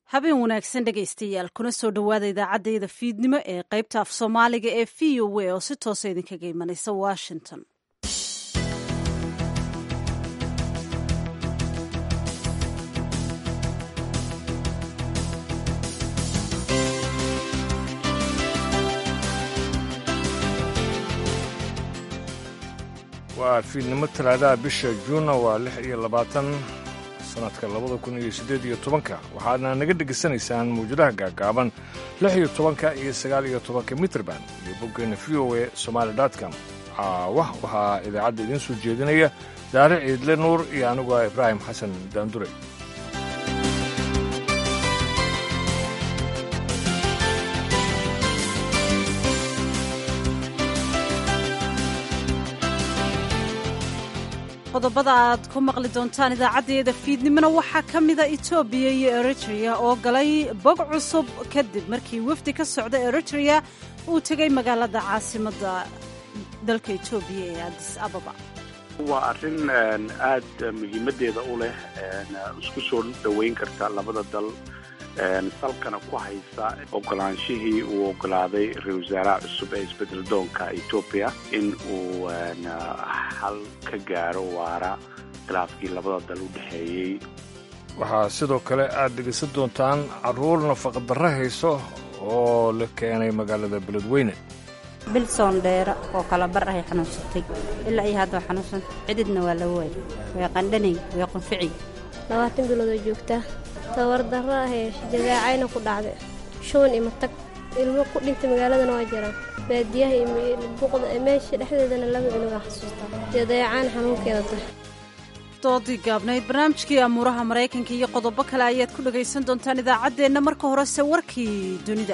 habeen wanaagsan dhegaystayaal kuna soo dhowaada idaacaddayda fiidnimo ee qaybta af soomaaliga ee v o a oo si toosa idinkaga imanaysa washington. waa fiidnimo talaadaha bisha juunna waa 26 sanadka 2018 waxaadna naga dhegaysanaysaan mawjadaha gaagaaban 16 iyo 19 mitrban iyo boggeena v o a somaali.com. waxaa idaacadda idiin soo jeedinaya daare ciidle nuur iyo anigu ah ibraahim xasan daandure. qodobada aad ku maqli doontaan idaacaddeeda fiidnimona waxaa ka mida etoobiya iyo eritrea oo galay bog cusub kadib markii wafdi ka socda eritrea uu tegay magaalada caasimadda dalka etoobiya ee adis ababa. waa arrin aad muhiimaddeeda u leh isku soo dhoweyn karta labada dal salkana ku haysa ogolaanshihii uu ogolaaday ra-iisul wasaaraha cusub ee isbedel doonka etoobiya in uu xal ka gaaro waara khilaafkii labada dal u dhexeeyey. waxaa sidoo kale aad dhegaysan doontaan carruur nafaqadarro hayso oo la keenay magaalada beledweyne. bilsoon dheera oo kala bar ahay xanuunsatay ilaa iyo hadda xanuunsan cididna waa la waayay way qandhanay way qunfici 20 bilood oo joogta tawardarro ahee jagaacayna ku dhacday shuban iyo matag ilmo ku dhintay magaaladana waa jiraan baadiyaha iyo buuqda meesha dhexdeedana laba cunug ah xasuustaa jadaacaan xanuunkeeda tahay. doodii gaabnayd barnaamijkii amuuraha maraykanka iyo qodobo kale ayaad ku dhagaysan doontaan idaacaddeenna. marka horese warkii dunida.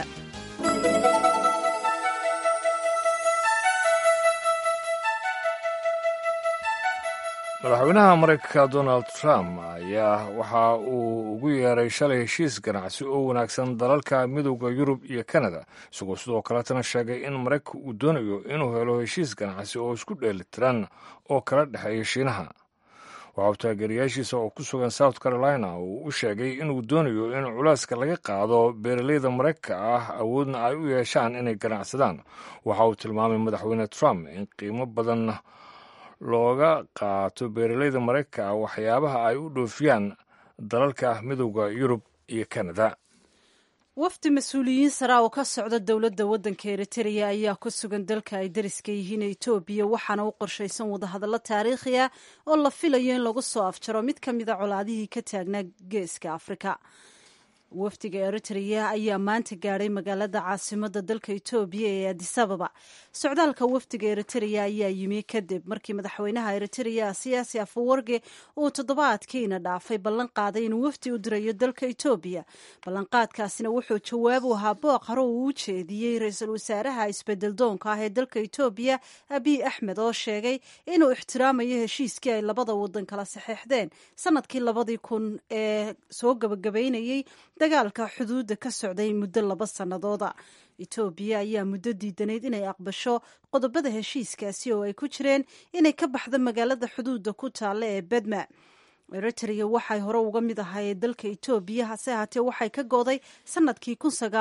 madaxweynaha maraykanka donald trump ayaa waxa uu ugu yeeray shalay heshiis ganacsi oo wanaagsan dalalka midowda yurub iyo kanada, isagoo sidoo kaletana sheegay in maraykanka uu doonayo inuu helo heshiis ganacsi oo isku dheelitiran oo kala dhexeeya shiinaha. waxa uu taageerayaashiisa oo ku sugan south carolina uu u sheegay inuu doonayo in culeyska laga qaado beeraleyda maraykanka ah awoodna ay u yeeshaan inay ganacsadaan. waxa uu tilmaamay madaxweyne trump in qiimo badan looga qaato beeraleyda maraykanka waxyaabaha ay u dhoofiyaan dalalka midowda yurub iyo kanada. wafdi mas-uuliyiin sara oo ka socda dowladda waddanka eritrea ayaa ku sugan dalka ay dariska yihiin etoobiya, waxaana u qorshaysan wadahadallo taariikhi ah oo la filayo in lagu soo afjaro mid ka mida colaadihii ka taagnaa geeska afrika. wafdiga eritrea ayaa maanta gaadhay magaalada caasimadda dalka etoobiya ee adis ababa. socdaalka wafdiga eritrea ayaa yimi kadib markii madaxweynaha eritrea siyaasi afawarge uu toddobaadkiina dhaafay ballan qaaday inuu wafdi u dirayo dalka etoobiya. ballanqaadkaasina wuxuu jawaab u ahaa booq hore uu u jeediyey ra-iisul wasaaraha isbedel doonka ah ee dalka etoobiya abiy axmed oo sheegay inuu ixtiraamayo heshiiskii ay labada wadan kala saxeexdeen sanadkii 2000 ee soo gabagabaynayey dagaalka xuduudda ka socday muddo 2 sannadooda. etoobiya ayaa muddo diidanayd inay aqbasho qodobada heshiiskaasi oo ay ku jireen inay ka baxdo magaalada xuduudda ku taalla ee bedma. eritrea waxay hore uga mid ahayd dalka etoobiya, hase ahaatee waxay ka go'day sannadkii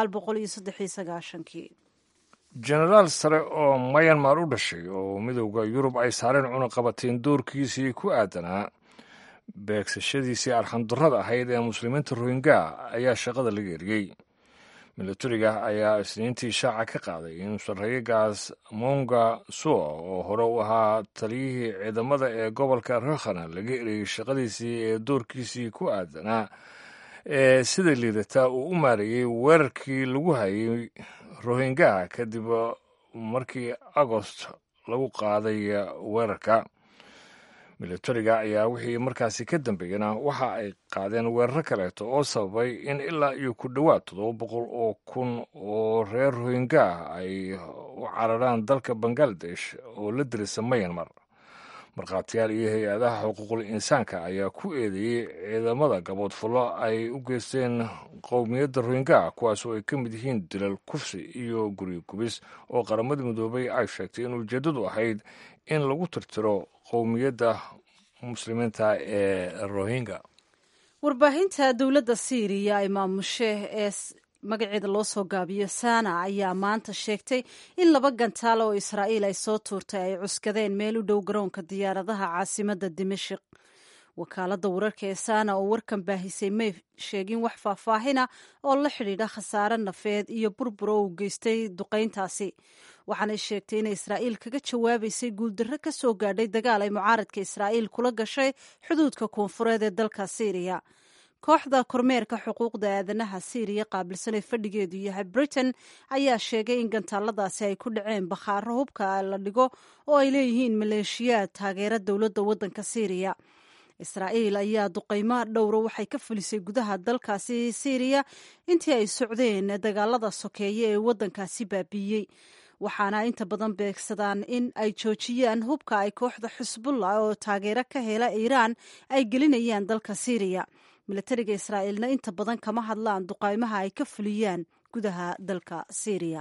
1993. jenaraal sare oo mayanmar u dhashay oo midowda yurub ay saareen cunaqabateen doorkiisii ku aadanaa beegsashadiisii arxandarrada ahayd ee muslimiinta rohingya ayaa shaqada laga eriyey. milatariga ayaa isniintii shaaca ka qaaday in sarreeyagaas monga suo oo hore u ahaa taliyihii ciidamada ee gobolka rakhana laga eriyey shaqadiisii ee doorkiisii ku aadanaa ee sida liidata uu u maareeyey weerarkii lagu hayay rohingya kadib markii agost lagu qaaday weerarka. milatariga ayaa wixii markaasi ka dambeeyana waxa ay qaadeen weeraro kaleeto oo sababay in ilaa iyo ku dhowaad 700 oo kun oo reer rohingya ay u cararaan dalka bangaladesh oo la dirisa mayanmar. markhaatiyaal iyo hay-adaha xuquuqul insaanka ayaa ku eedeeyey ciidamada gaboodfullo ay u geysteen qowmiyadda rohingya, kuwaas oo ay ka mid yihiin dilal, kufsi iyo guryo gubis oo qaramada midoobay ay sheegtay in ujeeddadu ahayd in lagu tirtiro qowmiyadda muslimiinta ee rohingya. warbaahinta dowladda siiriya ay maamushe ee magaceeda loo soo gaabiyo sana ayaa maanta sheegtay in 2 gantaal oo israa'iil ay soo tuurtay ay cuskadeen meel u dhow garoonka diyaaradaha caasimadda dimashik. wakaaladda wararka ee sana oo warkan baahisay may sheegin wax faahfaahina oo la xidhiidha khasaare nafeed iyo burbur oo uu geystay duqayntaasi, waxaanay sheegtay inay israa'iil kaga jawaabaysay guuldarro ka soo gaadhay dagaal ay mucaaradka israa'iil kula gashay xuduudka koonfureed ee dalka siiriya. kooxda kormeerka xuquuqda aadanaha siiriya qaabilsan ee fadhigeedu yahay britain ayaa sheegay in gantaaladaasi ay ku dhaceen bakhaaro hubka la dhigo oo ay leeyihiin maleeshiyaad taageera dowladda waddanka siiriya. israa'iil ayaa duqaymo dhowra waxay ka fulisay gudaha dalkaasi siiriya intii ay socdeen dagaalada sokeeye ee waddankaasi baabiiyey, waxaana inta badan beegsadaan in ay joojiyaan hubka ay kooxda xisbullah oo taageero ka hela iiraan ay gelinayaan dalka siiriya. milatariga israa'iilna inta badan kama hadlaan duqaymaha ay ka fuliyaan gudaha dalka siiriya.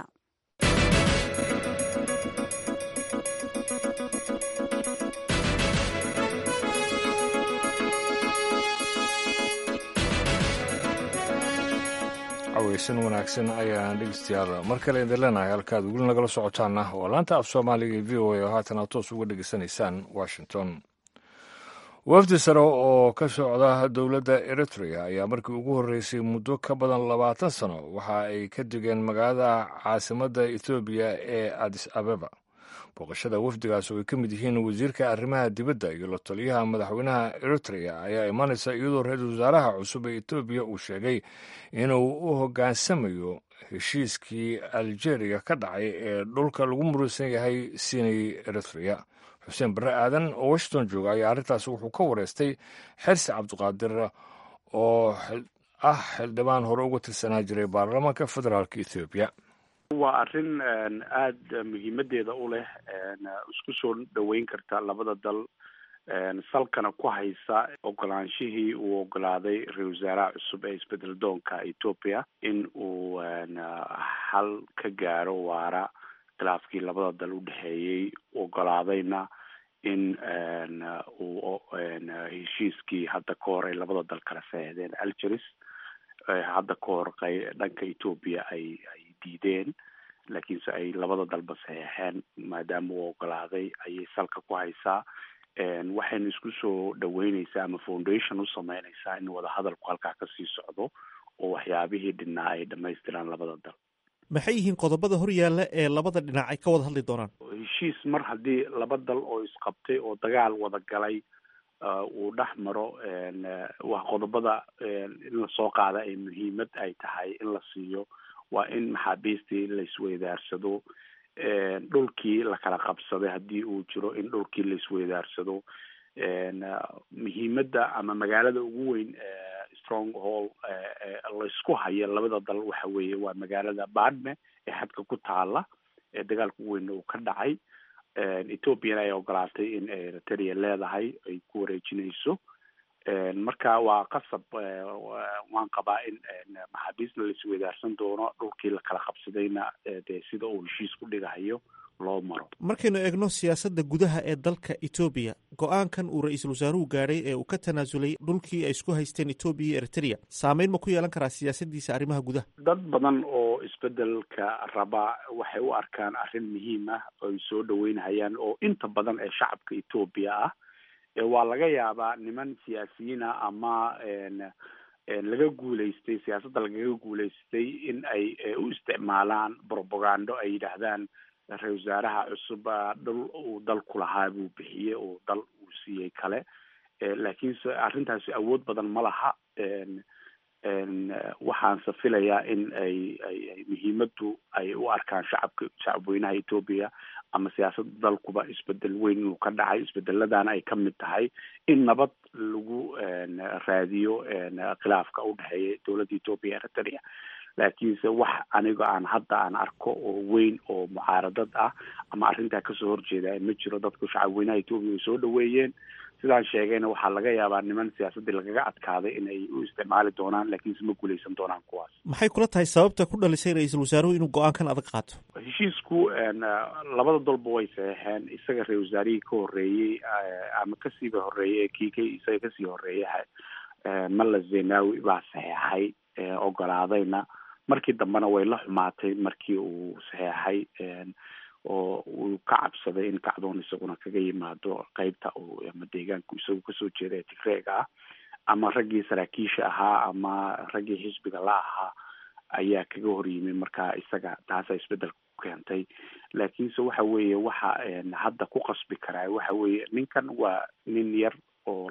cawaysan wanaagsan ayaan dhegeystayaal mar kale idin leenahay halkaad weli nagala socotaana oo laanta af soomaaliga ee v o a oo haatan aad toos uga dhegeysanaysaan washington. wafdi sare oo ka socda dowladda eritrea ayaa markii ugu horreysay muddo ka badan 20 sano waxa ay ka degeen magaalada caasimadda etoobiya ee adis abeba. booqashada wafdigaas oo ay ka mid yihiin wasiirka arrimaha dibadda iyo la taliyaha madaxweynaha eritrea ayaa imaanaysa iyadoo ra-iisul wasaaraha cusub ee etoobiya uu sheegay inuu u hoggaansamayo heshiiskii algeria ka dhacay ee dhulka lagu murusan yahay siinay eritrea. xuseen barre aadan oo washington jooga ayaa arrintaasi wuxuu ka wareystay xersi cabdiqaadir oo ah xildhibaan hore uga tirsanaa jiray baarlamaanka federaalka ethoobiya. waa arrin aada muhiimadeeda u leh isku soo dhaweyn karta labada dal, salkana ku haysa ogolaanshihii uu ogolaaday ra-isul wasaaraha cusub ee isbedel doonka etoobiya in uu xal ka gaaro waara khilaafkii labada dal u dhexeeyey, ogolaadayna in uu heshiiskii hadda ka hor ay labada dal kala saxeexdeen algeris hadda ka hor dhanka etoobiya ay diideen, laakiinse ay labada dalba saxeexeen maadaama uu ogolaaday ayay salka ku haysaa. waxayna isku soo dhaweyneysaa ama foundation u sameyneysaa in wadahadalku halkaa kasii socdo oo waxyaabihii dhinaa ay dhamaystiraan labada dal. maxay yihiin qodobada hor yaalla ee labada dhinac ay ka wada hadli doonaan? heshiis mar haddii laba dal oo isqabtay oo dagaal wada galay uu dhex maro, wax qodobada in lasoo qaada ay muhiimad ay tahay in la siiyo waa in maxaabiistii laisweydaarsado, dhulkii lakala qabsaday haddii uu jiro in dhulkii laisweydaarsado. muhiimadda ama magaalada ugu weyn stronghold laysku hayo labada dal waxa weeye waa magaalada badme ee xadka ku taala ee dagaalka ugu weyn uu ka dhacay. ethoopiana ay ogolaatay in eritrea leedahay ay ku wareejinayso. marka waa qasab, waan qabaa in maxaabiisna laisweydaarsan doono, dhulkii lakala qabsadayna dee sida uu heshiis ku dhigahayo loo maro. markaynu eegno siyaasadda gudaha ee dalka etoobiya, go-aankan uu ra-iisul wasaaruhu gaadhay ee uu ka tanaasulay dhulkii ay isku haysteen etoobiya iyo eritrea saameyn ma ku yeelan karaa siyaasaddiisa arrimaha gudaha? dad badan oo isbedelka raba waxay u arkaan arrin muhiim ah oo ay soo dhaweynhayaan, oo inta badan ee shacabka etoobiya ah. waa laga yaabaa niman siyaasiyiin ah ama laga guulaystay, siyaasadda lagaga guulaystay in ay u isticmaalaan propagando, ay yidhaahdaan ra-isul wasaaraha cusub dhul uu dalku lahaa buu bixiyey oo dal uu siiyey kale, laakiinse arrintaasi awood badan ma laha. waxaanse filayaa in ay muhiimaddu ay u arkaan shacabweynaha etoobiya ama siyaasadda dalkuba isbedel weyn inuu ka dhacay. isbedeladana ay ka mid tahay in nabad lagu raadiyo khilaafka u dhexeeya dowladda etoobiya eritrea. laakiinse wax aniga aan arko oo weyn oo mucaaradad ah ama arrintaa kasoo horjeeda ma jiro. dadku shacabweynaha etoobiya way soo dhaweeyeen. sidaan sheegayna waxaa laga yaabaa niman siyaasaddii lagaga adkaaday inay u isticmaali doonaan, laakiinse ma guulaysan doonaan kuwaas. maxay kula tahay sababta ku dhalisay ra-iisul wasaaruhu inuu go-aankan adag qaato? heshiisku labada dalba way saxeexeen. isaga ra-isul wasaarihii ka horreeyey ama kasiiba horreeyey kii isaga kasii horreeyaha malla zenawi baa saxeexay ogolaadayna markii dambena way la xumaatay markii uu saxeexay oo uu ka cabsaday in kacdoon isaguna kaga yimaado qeybta ama deegaanku isagu kasoo jeeda ee tigreega ah ama raggii saraakiisha ahaa ama raggii xisbiga la ahaa ayaa kaga hor yimi marka isaga taasa isbedel ku keentay laakiinse waxa weeye waxa hadda ku qasbi karaa waxa weeye ninkan waa nin yar oo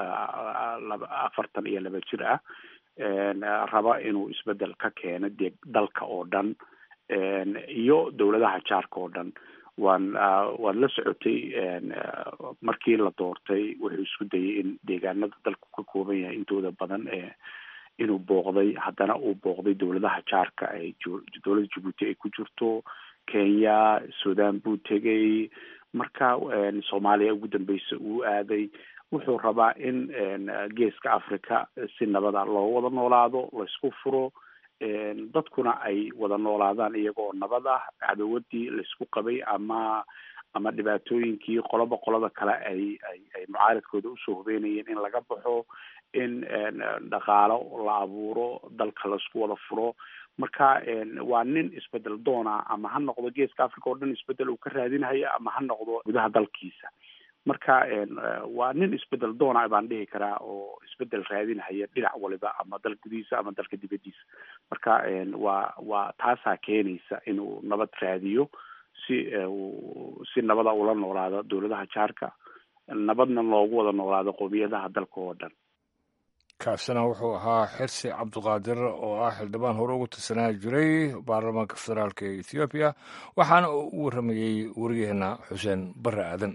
42 jir ah raba inuu isbedel ka keeno dalka oo dhan iyo dowladaha jaarka oo dhan waad la socotay markii la doortay wuxuu isku dayay in deegaanada dalku ka kooban yahay intooda badan inuu booqday haddana uu booqday dowladaha jaarka ay dowladda Djibouti ay ku jirto Kenya Sudan buu tegay marka Soomaaliya ugu dambeysay uu aaday wuxuu rabaa in geeska Afrika si nabada loo wada noolaado la isku furo dadkuna ay wada noolaadaan iyagoo nabad ah cadawadii la isku qabay ama dhibaatooyinkii qolada kale ay mucaaradkooda usoo hubeenayeen in laga baxo in dhaqaalo la abuuro dalka la isku wada furo marka waa nin isbedel doona ama ha noqdo geeska Afrika oo dhan isbedel uu ka raadinayo ama ha noqdo gudaha dalkiisa marka waa nin isbedel doona baan dhihi karaa oo isbedel raadinaya dhinac waliba ama dal gudihiisa ama dalka dibadiisa marka waa taasaa keenaysa inuu nabad raadiyo si nabada ula noolaado dowladaha jaarka nabadna loogu wada noolaado qowmiyadaha dalka oo dhan kaasina wuxuu ahaa xirsi cabdiqaadir oo ah xildhibaan hore ugu tirsanaa jiray baarlamaanka federaalk ee Ethiopia waxaana uu waramayey wariyaheena xuseen barre aadan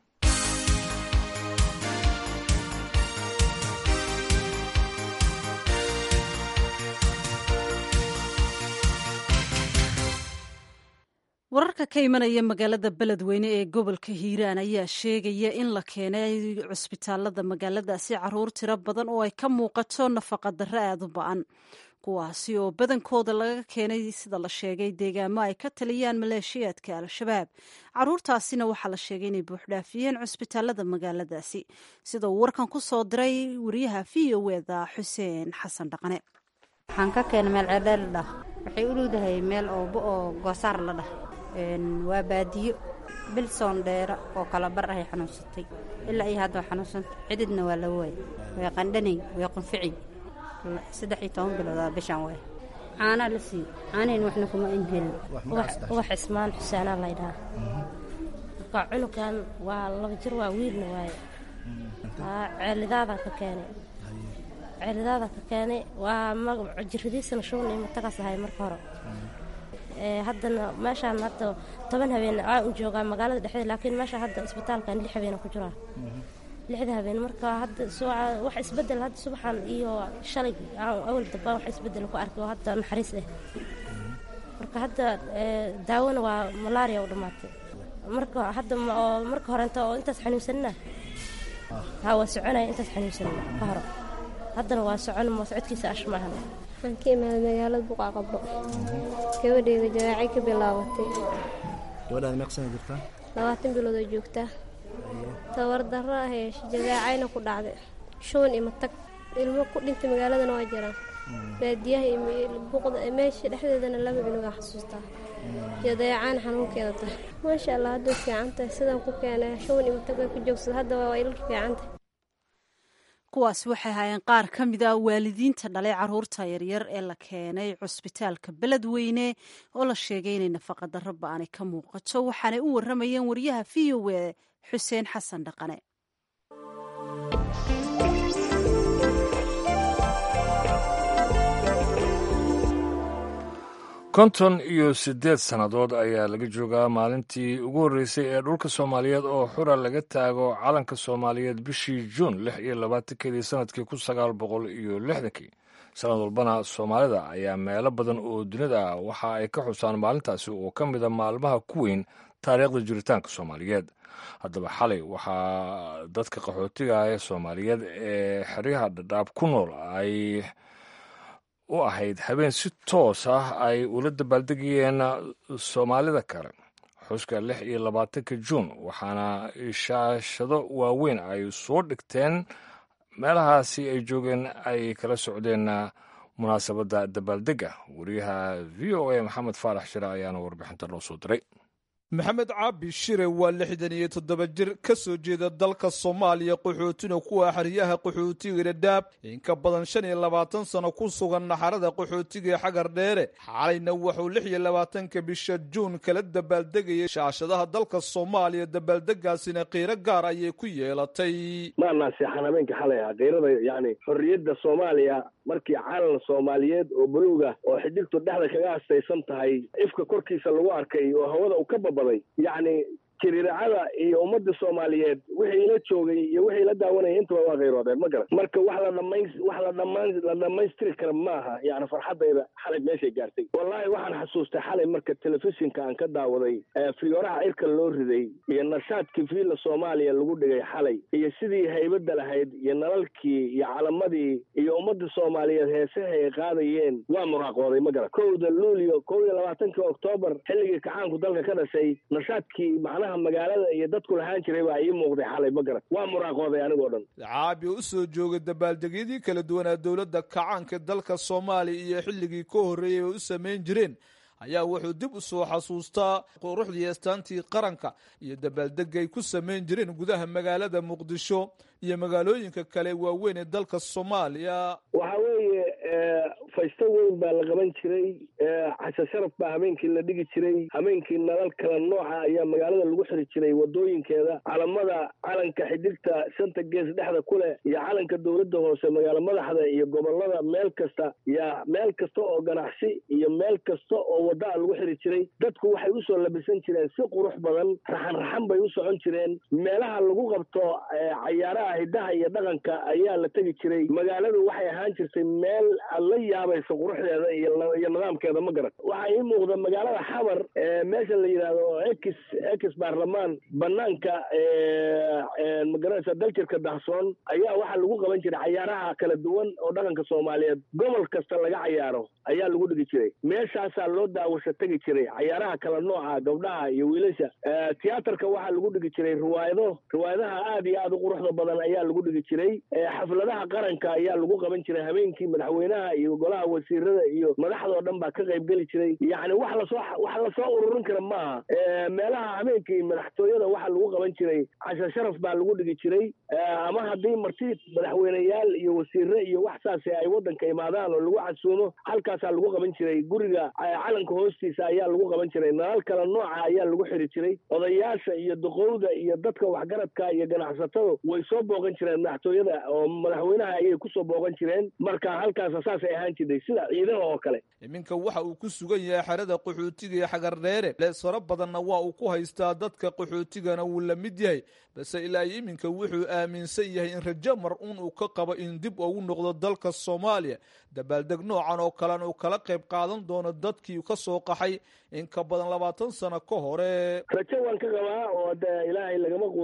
wararka ka imanaya magaalada beledweyne ee gobolka hiiraan ayaa sheegaya in la keenay cusbitaalada magaaladaasi caruur tiro badan oo ay ka muuqato nafaqa darro aada u ba-an kuwaasi oo badankooda laga keenay sida la sheegay deegaamo ay ka taliyaan maleeshiyaadka al-shabaab caruurtaasina waxaa la sheegay inay buuxdhaafiyeen cusbitaalada magaaladaasi sida uu warkan ku soo diray wariyaha v o eda xuseen xasan dhaqane waxaan ka keenay meel ceeldheer la dhah waxay u dhowdahay meel oo goosaar la dhah waa baadiyo bilsoon dheera oo kala bar ahay xanuunsatay ilaa iyo hadda xanuunsanta cididna waa la waayay way qandhanay way qunficay 13 bilooda bishan way caana la sii caanayn waxna kuma inhelin wax ismaan xusaana la yiraahdo ka cunugan waa 2 jir waa wiilna waay ceelidaada ka keenay waa magac jiradiisana shuban iyo matagaas ahay marka hore haddana meeshaan hadda 10 habeen u joogaa magaalada dhexdeeda laakiin meesha hadda isbitaalkan 6 habeen ku jira 6 habeen marka hadda wax isbedel hadda subaxan iyo shalay awal daba wax isbedel ku arkay oo hadda naxariis ah marka hadda daawona waa malaria u dhamaatay marka hadda marka hore intaas xanuunsanna hawa soconay intaas xanuunsanna ka hor haddana waa socon socodkiisa ashmahan waxaan ka imaaday magaalada Buqa Qabro gabadheeda jawaacay ka bilaabatay gabadhaada meeqa sano jirtaa 20 bilood oo joogtaa tawar darro ah jawaacayna ku dhacday shuban iyo matag ilmo ku dhintay magaaladana waa jiraan baadiyaha iyo buqda meesha dhexdeedana laba bilood xasuustaa jawaacaan xanuunkeeda tahay maasha Allah hadda fiicantahay sidaan ku keenay shuban iyo matag ku joogsada hadda waa il fiicantahay kuwaas waxay ahaayeen qaar ka mid ah waalidiinta dhalay caruurta yaryar ee la keenay cusbitaalka beledweyne oo la sheegay inay nafaqa darro ba-aanay ka muuqato waxaanay u waramayeen wariyaha v o e xuseen xasan dhaqane konton iyo 8 sannadood ayaa laga joogaa maalintii ugu horreysay ee dhulka soomaaliyeed oo xura laga taago calanka soomaaliyeed bishii juun 26 sanadkii 1960 sanad walbana soomaalida ayaa meelo badan oo dunida ah waxa ay ka xusaan maalintaasi oo ka mida maalmaha ku weyn taariikhda jiritaanka soomaaliyeed haddaba xalay waxaa dadka qaxootiga ee soomaaliyeed ee xeryaha dhadhaab ku nool ay u ahayd habeen si toos ah ay ula dabaaldegayeen soomaalida kale xuska 26 juun waxaana shaashado waaweyn ay soo dhigteen meelahaasi ay joogeen ay kala socdeen munaasabadda dabaaldega. wariyaha v o a maxamed faarax shire ayaana warbixinta noo soo diray. maxamed caabi shire waa 67 jir ka soo jeeda dalka Soomaaliya, qaxootina kuwa xariyaha qaxootiga Dadaab, in ka badan 25 sano ku sugan naxarada qaxootiga Xagar Dheere. xalayna wuxuu 26 bisha Juun kala dabaaldegayay shaashadaha dalka Soomaaliya. dabaaldegaasina qiiro gaar ayay ku yeelatay. ma naseexan habeenka xalay qiirada yani xorriyadda Soomaaliya markii calan Soomaaliyeed oo buluuga oo xiddigtu dhexda kaga astaysan tahay ifka korkiisa lagu arkay oo hawada uu ka babaday yani jiriiracada iyo ummadda Soomaaliyeed wixii la joogay iyo wixii la daawanayay intaba waa qeyroodeen ma garan. marka wax la dhamaystiri kara maaha yani farxadayda xalay meeshay gaartay. wallahi waxaan xasuustay xalay marka telefishinka aan ka daawaday fiyooraha cirka loo riday iyo nashaadkii fiila Soomaaliya lagu dhigay xalay iyo sidii haybada lahayd iyo nalalkii iyo calamadii iyo ummadda Soomaaliyeed heesaha ay qaadayeen waa muraaqooday ma garan. 1 Luulyo 21 Oktoobar xilligii kacaanku dalka ka dhashay nashaadkii magaalada iyo dadku lahaan jiray waa ii muuqday xalay ma garan. waa muraaqooday anigoo dhan. caabi u soo joogay dabaaldegyadii kala duwanaa dowladda kacaanka dalka Soomaaliya iyo xilligii ka horreeyay u sameyn jireen ayaa wuxuu dib u soo xasuustaa quruxdii astaantii qaranka iyo dabaaldegay ku sameyn jireen gudaha magaalada Muqdisho iyo magaalooyinka kale waaweyn ee dalka Soomaaliya. waxa weeye faysto weyn baa la qaban jiray, casho sharaf baa habeenkii la dhigi jiray, habeenkii nalal kala nooca ayaa magaalada lagu xiri jiray wadooyinkeeda. calanka xidigta shanta gees dhexda ku leh iyo calanka dowladda hoose magaalo madaxda iyo gobolada meel kasta oo ganacsi iyo meel kasta oo wada lagu xiri jiray. dadku waxay u soo labisan jireen si qurux badan, raxan bay u socon jireen. meelaha lagu qabto cayaaraha hidaha iyo dhaqanka ayaa la tegi jiray. magaaladu waxay ahaan jirtay meel la yaabayso quruxdeeda iyo nidaamkeeda ma garan. waxaa ii muuqda magaalada Xamar meesha la yiraahdo ex baarlamaan banaanka magaranaysa daljirka Dahsoon ayaa waxaa lagu qaban jiray cayaaraha kala duwan oo dhaqanka Soomaaliyeed gobol kasta laga cayaaro ayaa lagu dhigi jiray. meeshaasaa loo daawasho tegi jiray cayaaraha kala nooca gabdhaha iyo wiilasha. tiyaatarka waxaa lagu dhigi jiray riwaayadaha aad iyo aad u quruxda badan ayaa lagu dhigi jiray. xafladaha qaranka ayaa lagu qaban jiray habeenkii. madaxweynaha iyo golaha wasiirada iyo madaxdoo dhan baa ka qayb geli jiray. yani wax la soo ururin kara maaha. meelaha habeenkii madaxtooyada waxaa lagu qaban jiray casho sharaf baa lagu dhigi jiray. ama haddii marti madaxweyneyaal iyo wasiire iyo wax saasi ay wadanka imaadaan oo lagu casuumo halkaasaa lagu qaban jiray. guriga calanka hoostiisa ayaa lagu qaban jiray. nalal kala nooca ayaa lagu xiri jiray. odayaasha iyo duqowda iyo dadka waxgaradka iyo ganacsatada way soo booqan jireen madaxtooyada oo madaxweynaha ayay ku soo booqan jireen. marka halkaas saasay ahaan jirtay sida ciidaha oo kale. iminka waxa uu ku sugan yahay xerada qaxootiga ee Xagar Dheere. leesaro badanna waa uu ku haystaa dadka qaxootigana wuu la mid yahay, balse ilaa iminka wuxuu aaminsan yahay in rajo mar uu ka qabo in dib ugu noqdo dalka Soomaaliya. dabaaldeg noocan oo kale uu kala qayb qaadan doono dadkii ka soo qaxay in ka badan 20 sano ka hore. rajo waan ka qabaa oo ilaahay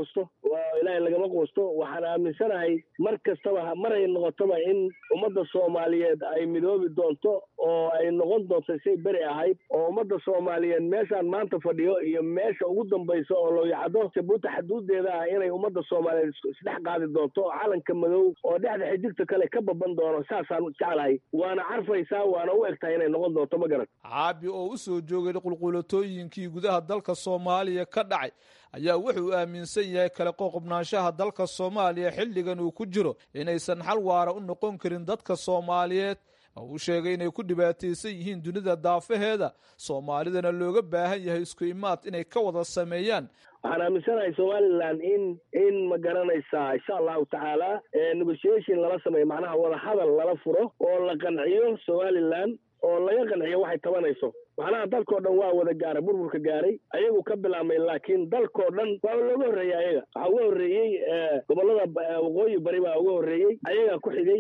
lagama quusto. waxaan aaminsanahay mar kastaba maray noqotaba in ummadda Soomaaliyeed ay midoobi doonto oo ay noqon doonto say beri ahayd oo ummadda Soomaaliyeed meeshaan maanta fadhiyo iyo meesha ugu dambaysa oo loo yacdo Jabuuti xuduudeeda ah inay ummadda Soomaaliyeed isdhex qaadi doonto calanka madow oo dhexda xidigta kale ka baban doono. saasaan jeclahay, waana carfaysaa, waana u egtahay inay noqon doonto ma garan. caabi oo u soo joogay qulqulatooyinkii gudaha dalka Soomaaliya ka dhacay ayaa wuxuu aaminsan yahay kala qoqobnaanshaha dalka Soomaaliya xilligan uu ku jiro inaysan xal waara u noqon karin dadka Soomaaliyeed. uu sheegay inay ku dhibaataysan yihiin dunida daafaheeda, Soomaalidana looga baahan yahay isku imaad inay ka wada sameeyaan. waxaan aaminsanahay Somaliland in ma garanaysaa insha Allahu tacaala negotiation lala sameeyo, macnaha wada hadal lala furo oo la qanciyo Somaliland oo laga qanciyo waxay tabanayso. macnaha dalkoo dhan waa wada gaaray, burburka gaaray ayagu ka bilaabmay, laakiin dalkoo dhan waa looga horreeyay. ayaga waxaa uga horreeyey gobolada waqooyi bari baa uga horreeyey, ayagaa ku xigay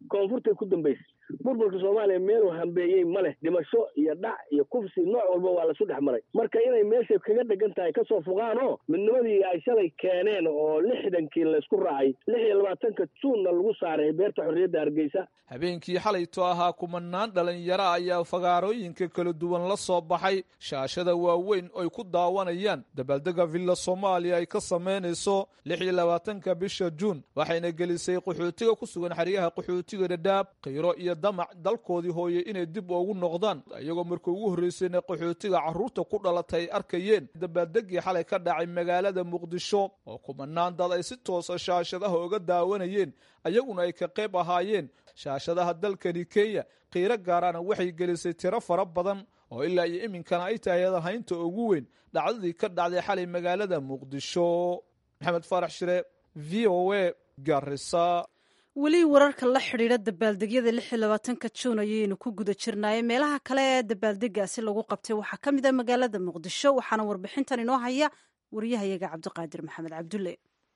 koonfurtay ku dambaysay burburka soomaaliya meeluu hambeeyey ma leh dhimasho iyo dhac iyo kufsi nooc walba waa lasu dhex maray marka inay meeshay kaga dhegan tahay kasoo fogaanoo midnimadii ay shalay keeneen oo 60kii laysku raacay 26 juunna lagu saaray beerta xorriyadda Hargeysa. habeenkii xalayto ahaa kumanaan dhalinyaro ayaa fagaarooyinka kala duwan la soo baxay shaashada waaweyn ay ku daawanayaan dabaaldega villa Soomaaliya ay ka sameynayso 26 bisha Juun waxayna gelisay qaxootiga ku sugan xariyaha qaxootiga Dadaab qiiro iyo damac dalkoodii hooye inay dib ugu noqdaan iyagoo markii ugu horeysayna qaxootiga carruurta ku dhalatay arkayeen dabaaldegii xalay ka dhacay magaalada Muqdisho oo kumanaan dad ay si toos ah shaashadaha uga daawanayeen ayaguna ay ka qayb ahaayeen shaashadaha dalkani Kenya qiiro gaarana waxay gelisay tiro fara badan oo ilaa iyo iminkana ay tahay haynta ugu weyn dhacdadii ka dhacday xalay magaalada Muqdisho. Maxamed Farax Shire VOA Garissa. weli wararka la xidhiidha dabaaldegyada 26 Juun ayaynu ku guda jirnaaye meelaha kale ee dabaaldegaasi lagu qabtay waxaa ka mid ah magaalada Muqdisho waxaana warbixintan inoo haya wariyahayaga Cabdiqaadir Maxamed Cabdulle.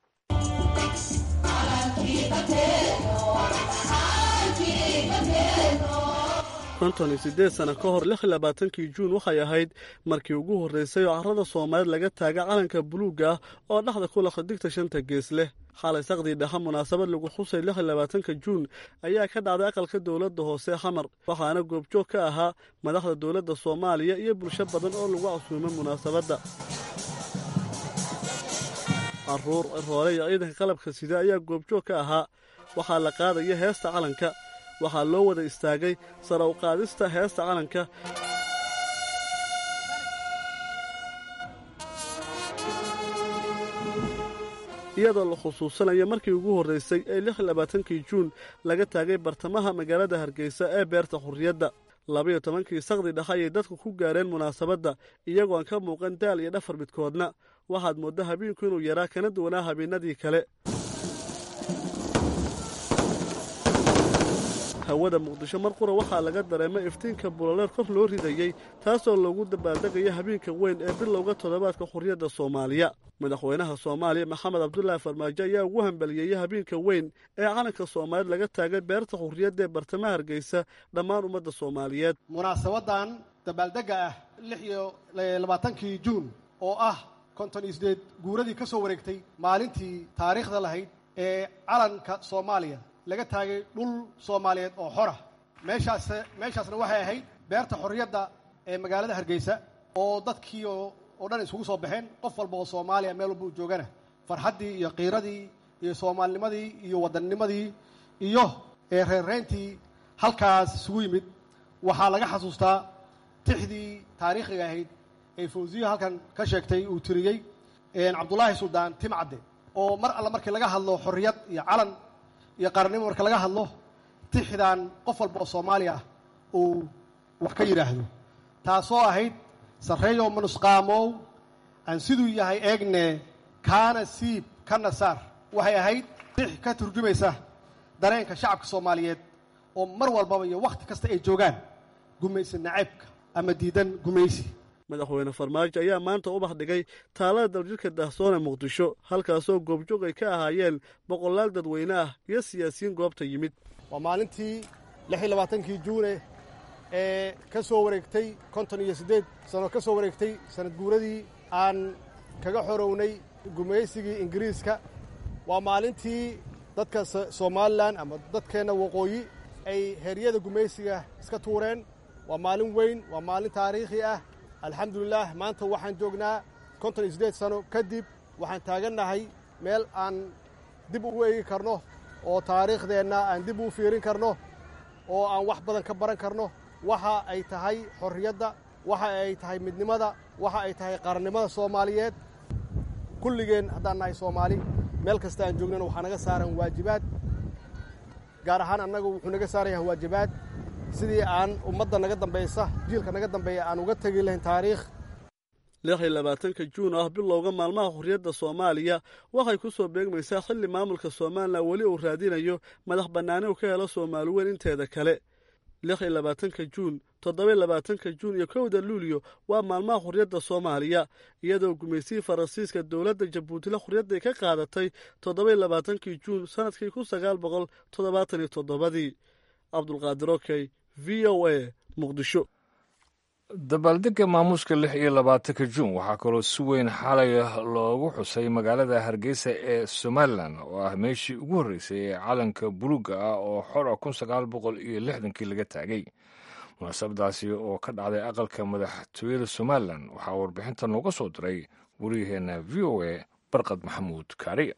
58 sano ka hor 26 Juun waxay ahayd markii ugu horeysay oo carrada Soomaaliyeed laga taaga calanka buluuga ah oo dhaxda ku la xigta shanta gees leh. xalay saqdi dhaxa munaasabad lagu xusay 26 Juun ayaa ka dhacday aqalka dawladda hoose Xamar waxaana goobjoog ka ahaa madaxda dawladda Soomaaliya iyo bulsho badan oo lagu casuumay munaasabadda. carruur roolay ciidanka qalabka sida ayaa goobjoog ka ahaa waxaa la qaadaya heesta calanka waxaa loo wada istaagay sare u qaadista heesta calanka iyadoo la xusuusanayo markii ugu horeysay ee 26 Juun laga taagay bartamaha magaalada Hargeysa ee beerta xurriyadda 12kii saqdi dhaxa ay dadku ku gaareen munaasabadda iyagoo aan ka muuqan daal iyo dhafar midkoodna waxaad moodaa habeenku inuu yaraa kana duwanaa habeenadii kale. hawada Muqdisho mar qura waxaa laga dareemay iftiinka buloleer kor loo ridayay taasoo lagu dabaaldegayo habeenka weyn ee bilowga toddobaadka xurriyadda Soomaaliya. madaxweynaha Soomaaliya Maxamed Cabdullaahi Farmaajo ayaa ugu hambalyeeyay habeenka weyn ee calanka Soomaaliya laga taagay beerta xurriyadda ee bartamaha Hargeysa dhammaan ummadda Soomaaliyeed. munaasabadan dabaaldega ah 26 Juun oo ah 58 guuradii ka soo wareegtay maalintii taariikhda lahayd ee calanka Soomaaliya laga taagay dhul Soomaaliyeed oo xor ah meeshaasna waxay ahayd beerta xorriyadda ee magaalada Hargeysa oo dadkii oo dhan isugu soo baxeen qof walba oo Soomaaliya meel walba joogana farxaddii iyo qiiradii iyo Soomaalinimadii iyo wadanimadii iyo reereyntii halkaas isugu yimid waxaa laga xasuustaa tixdii taariikhiga ahayd ee Fawziya halkan ka sheegtay uu tiriyay Cabdullaahi Suldaan Timcadde oo mar alla markii laga hadlo xorriyad iyo calan iyo qaranimo marka laga hadlo tixdan qof walba oo Soomaaliya ah uu wax ka yiraahdo taasoo ahayd sareeyo manusqaamow aan siduu yahay eegne kaana siib kana saar waxay ahayd tix ka turjumaysa dareenka shacabka Soomaaliyeed oo mar walba iyo waqti kasta ay joogaan gumaysi naceebka ama diidan gumaysi. madaxweyne Farmaajo ayaa maanta u baxdhigay taalada daljirka Daahsoon ee Muqdisho halkaasoo goobjoog ay ka ahaayeen boqolaal dadweyne ah iyo siyaasiyiin goobta yimid. waa maalintii 26 Juun ee ka soo wareegtay 58 sano ka soo wareegtay sanad guuradii aan kaga xorownay gumaysigii Ingiriiska. waa maalintii dadka Soomaaliland ama dadkeena waqooyi ay heeryada gumaysiga iska tuureen. waa maalin weyn waa maalin taariikhi ah. alxamdulilah maanta waxaan joognaa 58 sano kadib waxaan taagannahay meel aan dib ugu eegi karno oo taariikhdeenna aan dib u fiirin karno oo aan wax badan ka baran karno waxa ay tahay xorriyadda waxa ay tahay midnimada waxa ay tahay qarannimada Soomaaliyeed. kulligeen haddaan nahay Soomaali meel kasta aan joognana waxaa naga saaran waajibaad gaar ahaan annagu wuxuu naga saarayaa waajibaad sidii aan ummadda naga dambaysa jiilka naga dambeeya aan uga tagi lahayn taariikh. 26 Juun ah bilowga maalmaha xurriyadda Soomaaliya waxay ku soo beegmaysaa xilli maamulka Soomaaliya weli uu raadinayo madax bannaani uu ka helo Soomaaliweyn inteeda kale. 26 juun 27 juun iyo 1 luulyo waa maalmaha xurriyadda Soomaaliya iyadoo gumaysigii Faransiiska dowladda Jabuuti la xurriyadda ka qaadatay 27 juun sanadkii 1977. Cabdulqaadir Okey, VOA, Muqdisho. dabaaldegga maamuuska 26 juun waxaa kaloo si weyn xalay loogu xusay magaalada Hargeysa ee Somalilan oo ah meeshii ugu horreysay ee calanka buluugga ah oo xor ah 1960kii laga taagay. munaasabadaasi oo ka dhacday aqalka madaxtooyada Somalilan waxaa warbixinta nooga soo diray wariyaheenna VOA Barqad Maxamuud Kaariye.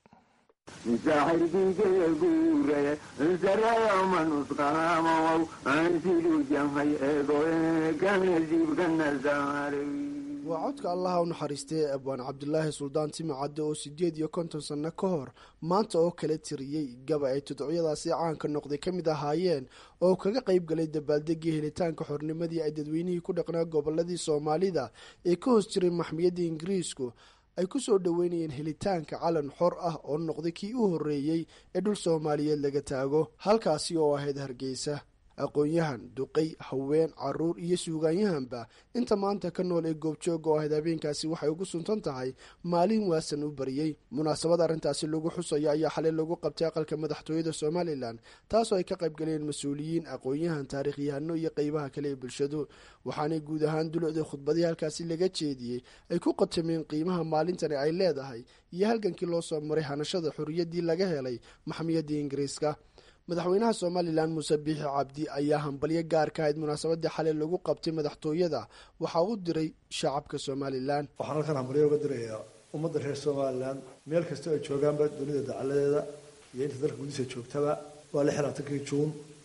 waa codka allaha u naxariistay abwaan cabdulaahi suldaan timi cadde oo 58 sanno ka hor maanta oo kala tiriyey gaba ay tudcyadaasi caanka noqday ka mid ahaayeen oo kaga qayb galay dabaaldegii helitaanka xornimadii ay dadweynihii ku dhaqnaa gobolladii soomaalida ee ka hoos jiray maxmiyadda ingiriisku ay ku soo dhoweynayeen helitaanka calan xor ah oo noqday kii u horreeyey ee dhul soomaaliyeed laga taago halkaasi oo ahayd Hargeysa. aqoon-yahan duqay haween caruur iyo suugaanyahanba inta maanta ka nool ee goobjoog oo ahayd habeenkaasi waxay ugu suntan tahay maalin waasan u bariyey. munaasabad arrintaasi lagu xusaya ayaa xalay lagu qabtay aqalka madaxtooyada Somalilan taasoo ay ka qayb galeen mas-uuliyiin aqoon-yahan taariikhyahano iyo qaybaha kale ee bulshadu waxaanay guud ahaan dulucda khudbadii halkaasi laga jeediyey ay ku qatameen qiimaha maalintani ay leedahay iyo halgankii loo soo maray hanashada xorriyaddii laga helay maxmiyadda Ingiriiska. madaxweynaha Somalilan Muuse Biixi Cabdi ayaa hambalyo gaar ka ahayd munaasabadii xalay lagu qabtay madaxtooyada waxa uu diray shacabka Somalilan. waxaan halkan hambalyo uga dirayaa ummadda reer Somalilan meel kasta ay joogaanba dunida dacaladeeda iyo inta dalka gudihiisa joogtaba waa 26 juun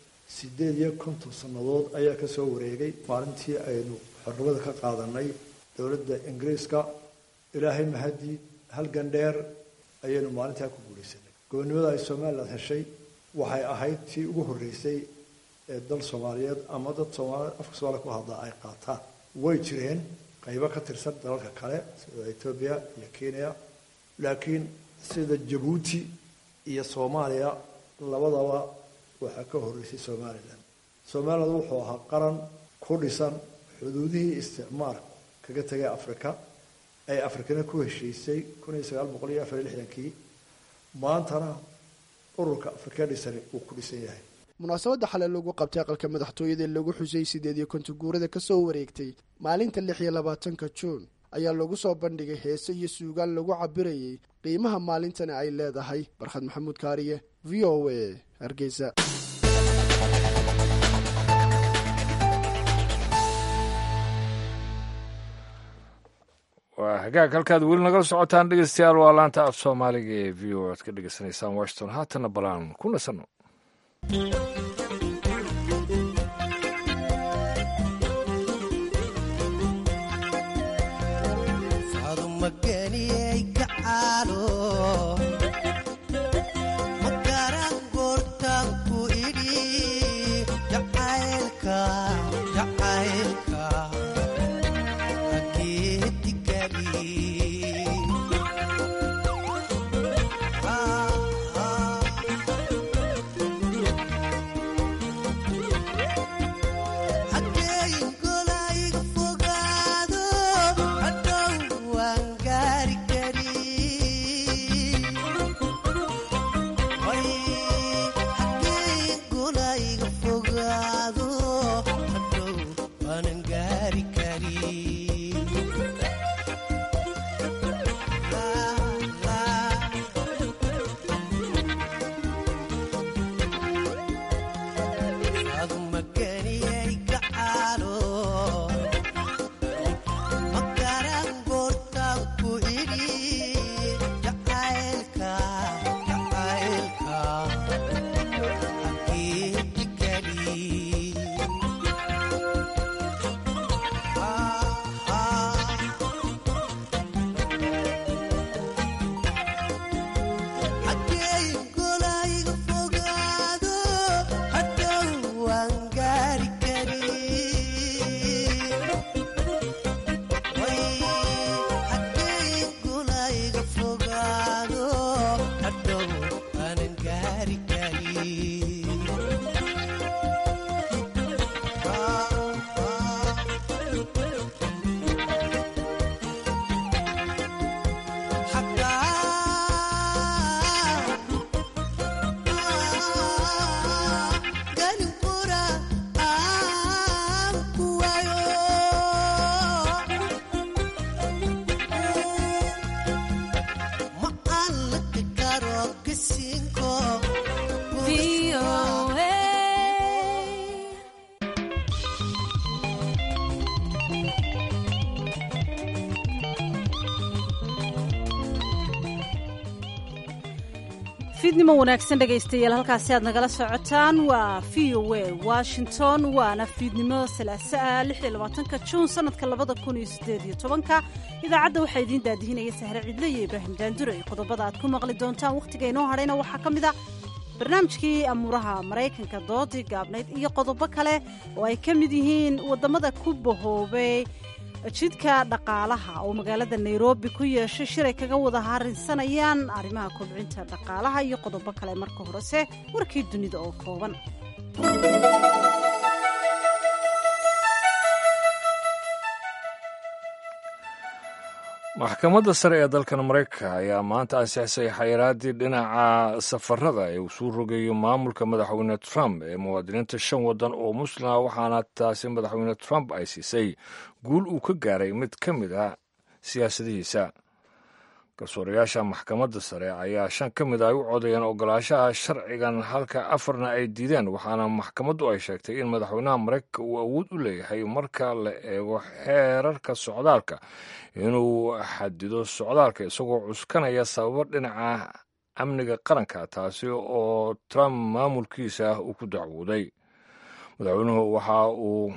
58 sannadood ayaa ka soo wareegay maalintii aynu xornimada ka qaadanay dowladda Ingiriiska. ilaahay mahadi halgan dheer ayaynu maalintaa ku guulaysanay. gobonimada ay Somaliland heshay waxay ahayd tii ugu horreysay ee dal Soomaaliyeed ama dad Soomaali afka Soomaaliya ku hadla ay qaataan. way jireen qaybo ka tirsan dalalka kale sida Ethiopia iyo Kenya laakiin sida Djibouti iyo Soomaaliya labadaba waxa ka horreysay Somaliland. Somaliland wuxuu ahaa qaran ku dhisan xuduudihii isticmaalka kaga tagay Afrika ay Afrikana ku heshiisay 1964kii maantana ururka Afrika dhisay uu ku dhisan yahay. munaasabadda xalay lagu qabtay aqalka madaxtooyada lagu xusay 58 guurada ka soo wareegtay maalinta 26 juun ayaa lagu soo bandhigay heeso iyo suugaan lagu cabirayay qiimaha maalintani ay leedahay. Barxad Maxamuud Kaariye, VOA, Hargeysa. waa hagaag halkaad weli nagala socotaan dhegeystayaal waa laanta af Soomaaliga ee VOA aad ka dhegeysanaysaan Washington. haatana balaan ku nasano. fiidnimo wanaagsan dhegaystayaal halkaasi aad nagala socotaan waa VOA Washington waana fiidnimo salaasaa 26 Juun sanadka 2018 idaacadda waxaa idiin daadihinaya Sahre Cidle iyo Ibraahim Daandure qodobada aad ku maqli doontaan waqtiga inoo hadhayna waxaa ka mid ah barnaamijkii amuuraha Mareykanka doodii gaabnayd iyo qodobo kale oo ay ka mid yihiin wadamada ku bahoobay jidka dhaqaalaha oo magaalada Nairobi ku yeeshay shir ay kaga wada harinsanayaan arrimaha kobcinta dhaqaalaha iyo qodobo kale marka horese warkii dunida oo kooban. maxkamadda sare ee dalkan Mareykanka ayaa maanta ansixisay xayiraadii dhinaca safarada ee uu soo rogayo maamulka madaxweyne Trump ee muwaadiniinta 5 wadan oo Muslim ah waxaana taasi madaxweyne Trump ay siisay guul uu ka gaaray mid ka mid ah siyaasadihiisa. garsoorayaasha maxkamadda sare ayaa 5 ka mid ah u codeeyeen ogolaanshaha sharcigan halka 4na ay diideen waxaana maxkamaddu ay sheegtay in madaxweynaha Mareykanka uu awood u leeyahay marka la eego xeerarka socdaalka inuu xadido socdaalka isagoo cuskanaya sababo dhinaca amniga qaranka taasi oo Trump maamulkiisa uu ku dacwooday. madaxweynuhu waxa uu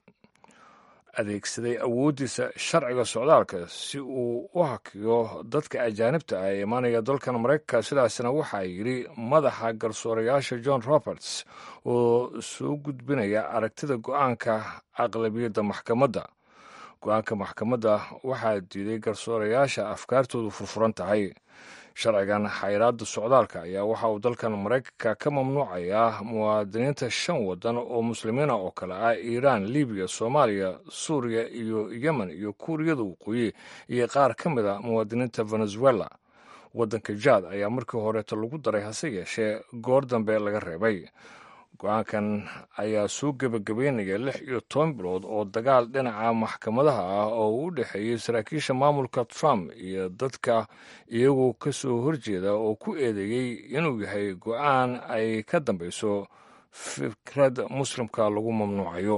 adeegsaday awoodiisa sharciga socdaalka si uu u hakiyo dadka ajaanibta ah ee imaanaya dalkan Mareykanka sidaasna waxaa yidhi madaxa garsoorayaasha John Roberts oo soo gudbinaya aragtida go'aanka aqlabiyadda maxkamadda. go'aanka maxkamadda waxaa diiday garsoorayaasha afkaartoodu furfuran tahay. sharcigan xayiraadda socdaalka ayaa waxa uu dalkan Mareykanka ka mamnuucayaa muwaadiniinta 5 wadan oo muslimiina oo kale ah Iiraan, Libiya, Soomaaliya, Suuriya iyo Yemen iyo Kuuriyada Waqooyi iyo qaar ka mid ah muwaadiniinta Venezuela. waddanka Jaad ayaa markii horeeta lagu daray hase yeeshee goor dambe laga reebay. go-aankan ayaa soo gebagabeynaya 16 bilood oo dagaal dhinaca maxkamadaha ah oo u dhexeeyay saraakiisha maamulka Trump iyo dadka iyagoo ka soo horjeeda oo ku eedeeyay inuu yahay go'aan ay ka dambayso fikrad muslimka lagu mamnuucayo.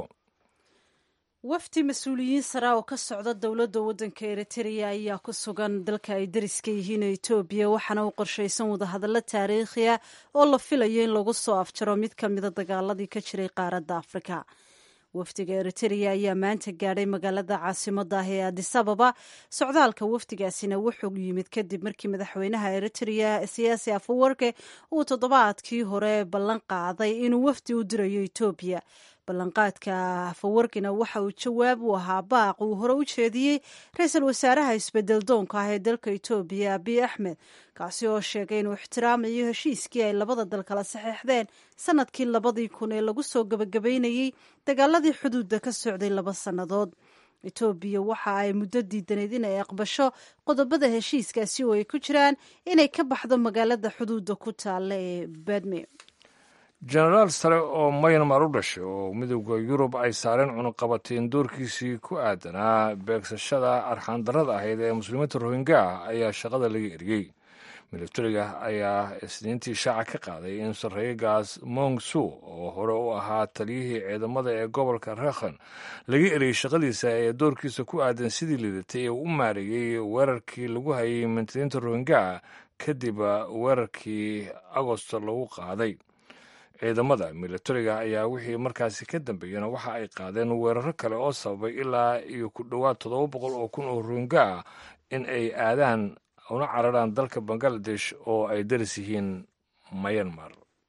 wafdi mas-uuliyiin sare oo ka socda dowladda waddanka Eritrea ayaa ku sugan dalka ay dariska yihiin Itoobiya waxaana u qorshaysan wadahadallo taariikhi ah oo la filayo in lagu soo afjaro mid ka mid a dagaaladii ka jiray qaaradda Afrika. wafdiga Eritrea ayaa maanta gaadhay magaalada caasimadda ah ee Addis Ababa. socdaalka wafdigaasina wuxuu yimid kadib markii madaxweynaha Eritrea Siyaasi Afwerki uu toddobaadkii hore ballan qaaday inuu wafdi u dirayo Itoobiya. ballanqaadka Afwerkina waxa uu jawaab u ahaa baaq uu hore u jeediyey ra'iisul wasaaraha isbedel doonka ah ee dalka Itoobiya Abiy Ahmed kaasi oo sheegay inuu ixtiraamayo heshiiskii ay labada dal kala saxeexdeen sanadkii 2000 ee lagu soo gabagabeynayay dagaaladii xuduudda ka socday 2 sannadood. Itoobiya waxa ay muddo diidaneyd inay aqbasho qodobada heshiiskaasi oo ay ku jiraan inay ka baxdo magaalada xuduudda ku taalla ee Badme. jenaraal sare oo Myanmar u dhashay oo midowda Yurub ay saareen cunaqabateen doorkiisii ku aadanaa beegsashada arxaan-darrada ahayd ee muslimiinta Rohingya ayaa shaqada laga eriyey. militariga ayaa isniintii shaaca ka qaaday in sarreegaas Mong Su oo hore u ahaa taliyihii ciidamada ee gobolka Rakhine laga eriyey shaqadiisa ee doorkiisa ku aadan sidii lidatay ee u maareeyey weerarkii lagu hayay muslimiinta Rohingya kadib weerarkii Agosto lagu qaaday. ciidamada militariga ayaa wixii markaasi ka dambeeyana waxa ay qaadeen weeraro kale oo sababay ilaa iyo ku dhowaad 700 oo kun oo Rohingya in ay aadaan una cararaan dalka Bangladesh oo ay daris yihiin Myanmar.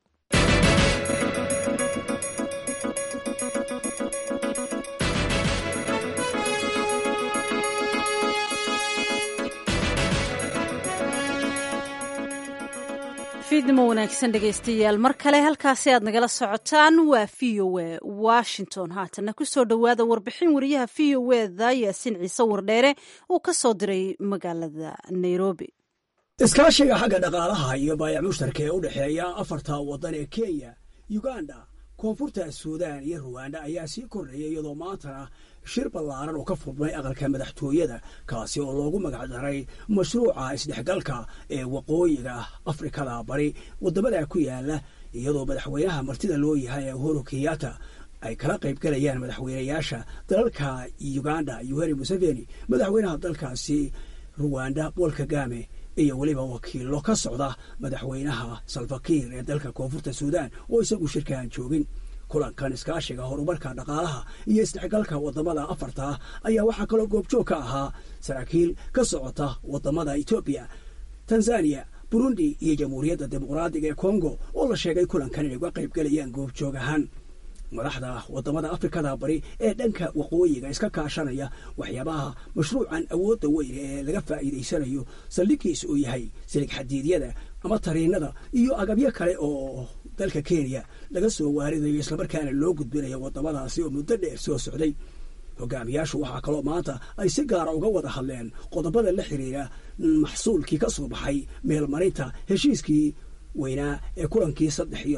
fiidnimo wanaagsan dhegaystayaal mar kale halkaasi aad nagala socotaan waa VOA Washington. haatana ku soo dhowaada warbixin wariyaha VOA-da Yaasiin Ciise Wardheere uu ka soo diray magaalada Nairobi. iskaashiga xagga dhaqaalaha iyo baayac mushtarka ee u dhexeeya 4 waddan ee Kenya, Uganda, koonfurta Suudaan iyo Rwanda ayaa sii kordhaya iyadoo maantana shir ballaaran oo ka furmay aqalka madaxtooyada kaasi oo loogu magac daray mashruuca isdhexgalka ee waqooyiga Afrikada bari wadamada ku yaala iyadoo madaxweynaha martida loo yahay Uhuru Kenyatta ay kala qayb galayaan madaxweynayaasha dalalka Uganda Yoweri Museveni, madaxweynaha dalkaasi Rwanda Paul Kagame iyo weliba wakiillo ka socda madaxweynaha salfakiir ee dalka koonfurta suudaan oo isagu shirkaan joogin kulankan iskaashiga horumarka dhaqaalaha iyo isdhexgalka wadamada afarta ayaa waxaa kaloo goobjoog ka ahaa saraakiil ka socota wadamada etoobiya tanzaniya burundi iyo jamhuuriyadda dimuqraadiga ee kongo oo la sheegay kulankan inay uga qaybgelayaan goobjoog ahaan madaxda wadamada afrikada bari ee dhanka waqooyiga iska kaashanaya waxyaabaha mashruucan awoodda weyn ee laga faa'iidaysanayo saldhiggiisa uu yahay silig xadiidyada ama tariinada iyo agabyo kale oo dalka kenya laga soo waaridayo islamarkaana loo gudbinayo wadamadaasi oo muddo dheer soo socday hogaamiyaashu waxaa kaloo maanta ay si gaara uga wada hadleen qodobada la xiriira maxsuulkii ka soo baxay meelmarinta heshiiskii weynaa ee kulankii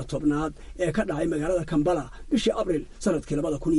13 ee ka dhacay magaalada Kampala bishii Abriil sanadkii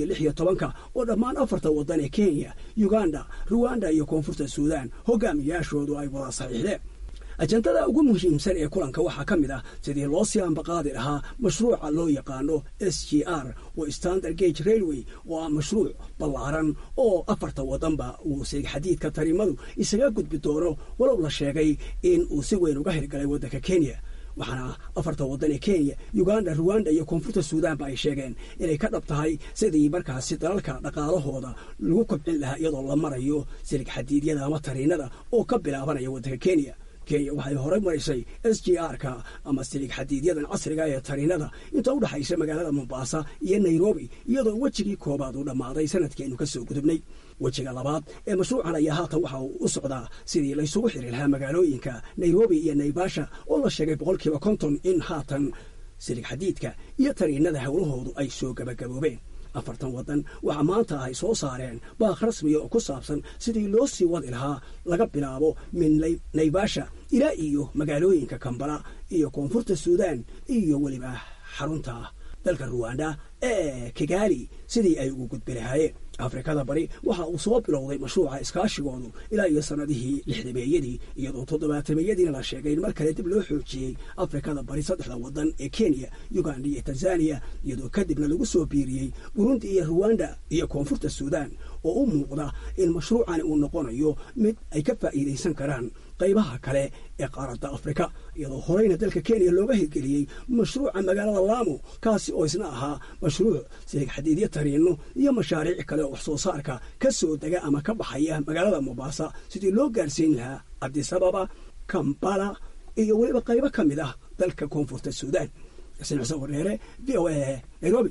2016 oo dhammaan afarta wadan ee Kenya, Uganda, Rwanda iyo Koonfurta Suudaan hogaamiyaashoodu ay wada saxiixdeen. ajandada ugu muhiimsan ee kulanka waxaa ka mid ah sidii loo sii ambaqaadi lahaa mashruuca loo yaqaano SGR oo Standard Gauge Railway oo ah mashruuc ballaaran oo afarta wadanba uu si xadiidka tarimadu isaga gudbi doono walow la sheegay in uu si weyn uga hirgalay wadanka Kenya. waxaana afarta wadan ee Kenya, Uganda, Rwanda iyo Koonfurta Suudaan ay sheegeen inay ka dhab tahay sidii markaasi dalalka dhaqaalahooda lagu kobcin lahaa iyadoo la marayo silig xadiidyada ama tariinada oo ka bilaabanaya wadanka Kenya. Kenya waxay hore marisay SGR-ka ama silig xadiidyadan casriga ee tariinada inta u dhaxaysa magaalada Mombasa iyo Nairobi iyadoo wajigii koobaad uu dhamaaday sanadkeenu ka soo gudubnay. wajiga labaad ee mashruucan ayaa haatan waxa uu u socdaa sidii la isugu xiri lahaa magaalooyinka Nairobi iyo Naivasha oo la sheegay 50% in haatan silig xadiidka iyo tariinada hawlahoodu ay soo gabagaboobeen. afartan wadan waxa maanta ay soo saareen baaq rasmi oo ku saabsan sidii loo sii wadi lahaa laga bilaabo min Naivasha ilaa iyo magaalooyinka Kampala iyo Koonfurta Suudaan iyo waliba xarunta dalka Rwanda ee Kigali sidii ay ugu gudbi lahaayeen. Afrikada bari waxa uu soo bilowday mashruuca iskaashigoodu ilaa iyo sanadihii 60-meeyadii iyadoo 70-meeyadiina la sheegay in mar kale dib loo xoojiyay Afrikada bari saddexda wadan ee Kenya, Uganda iyo Tanzania iyadoo kadibna lagu soo biiriyay Burundi iyo Rwanda iyo Koonfurta Suudaan oo u muuqda in mashruucan uu noqonayo mid ay ka faa'iideysan karaan qaybaha kale ee qaaradda Afrika iyadoo horeyna dalka Kenya looga hirgeliyay mashruuca magaalada Lamu kaasi oo isna ahaa mashruuc silig xadiidyo tariino iyo mashaariic kale wax soo saarka ka soo daga ama ka baxaya magaalada Mombasa sidii loo gaarsiin lahaa Addis Ababa, Kampala iyo waliba qaybo ka mid ah dalka Koonfurta Suudaan. Xuseen Xuseen Wareere, VOA, Nairobi.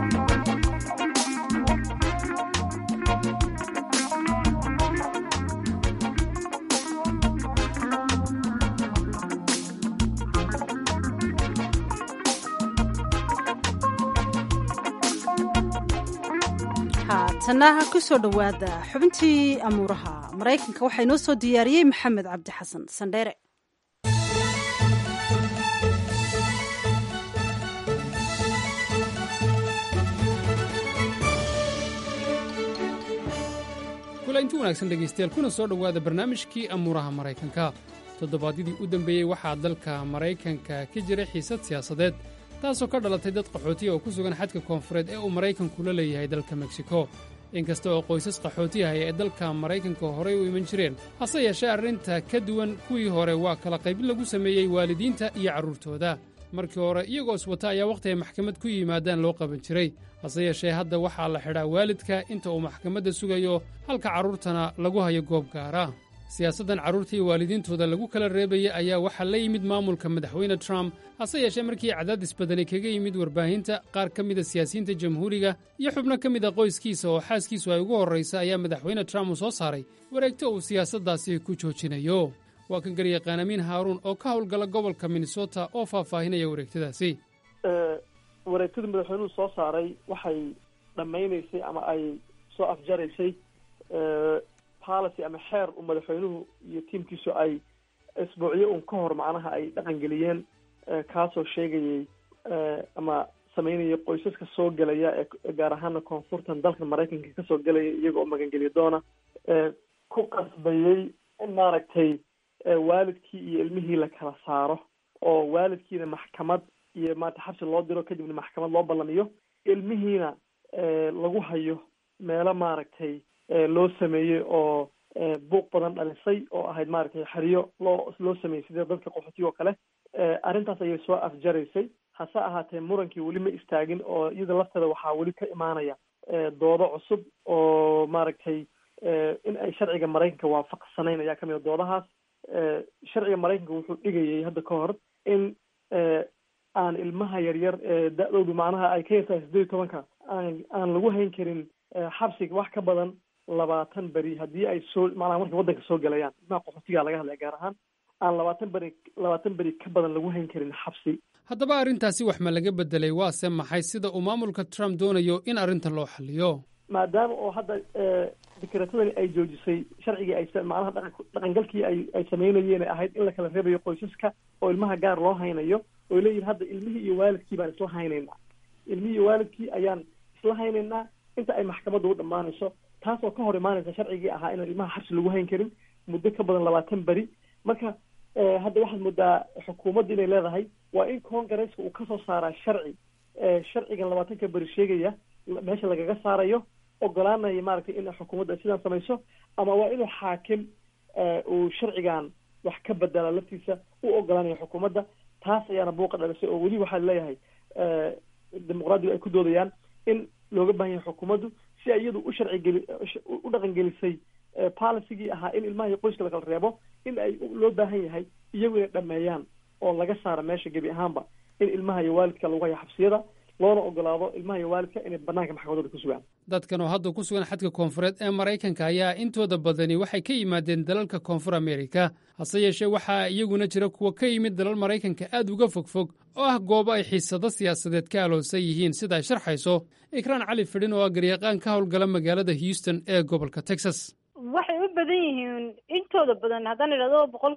tanaha ku soo dhawaada xubintii amuuraha Mareykanka waxaa inoo soo diyaariyey Maxamed Cabdi Xasan Sandheere. kulanti wanaagsan dhegaystayaal kuna soo dhawaada barnaamijkii amuuraha Mareykanka. toddobaadyadii u dambeeyey waxaa dalka Mareykanka ka jiray xiisad siyaasadeed taasoo ka dhalatay dad qaxootiya oo ku sugan xadka koonfureed ee uu Maraykanku la leeyahay dalka Meksiko. inkasta oo qoysas qaxootiyahaya ee dalka Maraykanka horey u iman jireen hase yeeshee arrinta ka duwan kuwii hore waa kala qaybin lagu sameeyey waalidiinta iyo carruurtooda. markii hore iyagoo iswata ayaa wakhti ay maxkamad ku yimaadaan loo qaban jiray hase yeeshee hadda waxaa la xidhaa waalidka inta uu maxkamadda sugayo halka carruurtana lagu hayo goob gaara. siyaasaddan carruurta iyo waalidiintooda lagu kala reebaya ayaa waxaa la yimid maamulka madaxweyne Trump hase yeeshee markii cadaadis badani kaga yimid warbaahinta qaar ka mida siyaasiyiinta jamhuuriga iyo xubno ka mid a qoyskiisa oo xaaskiisu ay ugu horraysa ayaa madaxweyne Trump uu soo saaray wareegto uu siyaasaddaasi ku joojinayo. waa kan garyaqaan Amiin Haaruun oo ka howlgala gobolka Minnesota oo faahfaahinaya wareegtadaasi. wareegtada madaxweynuhu soo saaray waxay dhammaynaysay ama ay soo afjaraysay policy ama xeer uu madaxweynuhu iyo tiimkiisu ay isbuucyo un ka hor macnaha ay dhaqan geliyeen kaasoo sheegayay ama sameynaya qoysaska soo gelaya ee gaar ahaana koonfurtan dalka Maraykanka kasoo gelaya iyaga oo magangeliya doona ku qasbayay in maaragtay waalidkii iyo ilmihii la kala saaro oo waalidkiina maxkamad iyo maanta xabsi loo diro kadibna maxkamad loo ballamiyo ilmihiina lagu hayo meelo maaragtay loo sameeyey oo buuq badan dhalisay oo ahayd maaragtay xeriyo loo sameeyey sida dadka qaxootiga oo kale. Arrintaas ayay soo afjaraysay. hase ahaatee murankii weli ma istaagin oo iyada lafteeda waxaa weli ka imaanaya doodo cusub oo maaragtay in ay sharciga maraykanka waafaqsanayn ayaa kamid a doodahaas. Sharciga maraykanka wuxuu dhigayay hadda ka hor in aan ilmaha yaryar da-doodu macnaha ay ka yartahay 18 aan lagu hayn karin xabsiga wax ka badan 20 beri haddii ay soo macnaha markay waddanka soo galayaan. ilmaha qaxootiga laga hadlaya gaar ahaan aan 20 beri ka badan lagu hayn karin xabsi. haddaba arrintaasi wax ma laga bedelay waase maxay sida uu maamulka Trump doonayo in arrintan loo xalliyo? maadaama oo hadda dekreetadani ay joojisay sharcigii ay macnaha dhaqangalkii ay sameynayeen ahayd in la kala reebayo qoysaska oo ilmaha gaar loo haynayo oo leeyihin hadda ilmihii iyo waalidkii baan isla haynaynaa. ilmihii iyo waalidkii ayaan isla haynaynaa inta ay maxkamadda u dhammaanayso, taasoo ka hor imaanaysa sharcigii ahaa inaan ilmaha xabsi lagu hayn karin muddo ka badan 20 beri. marka hadda waxaad moodaa xukuumadda inay leedahay waa in congaresska uu kasoo saaraa sharcigan 20 beri sheegaya meesha lagaga saarayo ogolaanaya maaragtay in xukuumadda sidaan samayso, ama waa inuu xaakim uu sharcigan wax ka bedela laftiisa u ogolaanaya xukuumadda. taas ayaana buuqa dhalisay oo weli waxaa leeyahay dimuqraadigu ay ku doodayaan in looga baahan yahay xukuumaddu si iyadu u dhaqangelisay policygii ahaa in ilmaha iyo qoyska lakala reebo in ay loo baahan yahay iyagu inay dhameeyaan oo laga saaro meesha gebi ahaanba in ilmaha iyo waalidka lagu hayo xabsiyada loona ogolaado ilmaha iyo waalidka inay banaanka maxkamadooda ku sugaan. dadkan oo hadda ku sugan xadka koonfureed ee Maraykanka ayaa intooda badani waxay ka yimaadeen dalalka koonfur Ameerika, hase yeeshee waxaa iyaguna jira kuwa ka yimid dalal Maraykanka aad uga fogfog oo ah goobo ay xiisado siyaasadeed ka aloosan yihiin sida ay sharxayso Ikraan Cali Fidhin oo garyaqaan ka howlgala magaalada Houston ee gobolka Texas. waxay u badan yihiin intooda badan haddaan idhahdo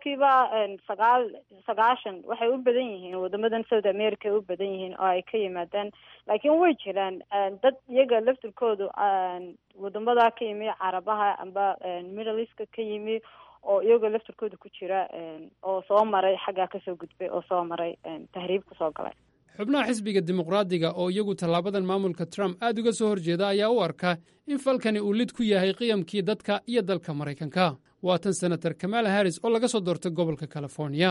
90% waxay u badan yihiin wadamadan South America u badan yihiin oo ay ka yimaadaan, laakiin way jiraan dad iyaga laftirkoodu wadamada ka yimi Carabaha amba Middle East ka yimi oo iyaga laftirkoodu ku jira oo soo maray xagga ka soo gudbay oo soo maray tahriib ku soo galay. xubnaha xisbiga dimuqraadiga oo iyagu tallaabadan maamulka Trump aad uga soo horjeeda ayaa u arka in falkani uu lid ku yahay qiyamkii dadka iyo dalka Maraykanka. waa tan senator Kamala Harris oo laga soo doortay gobolka California.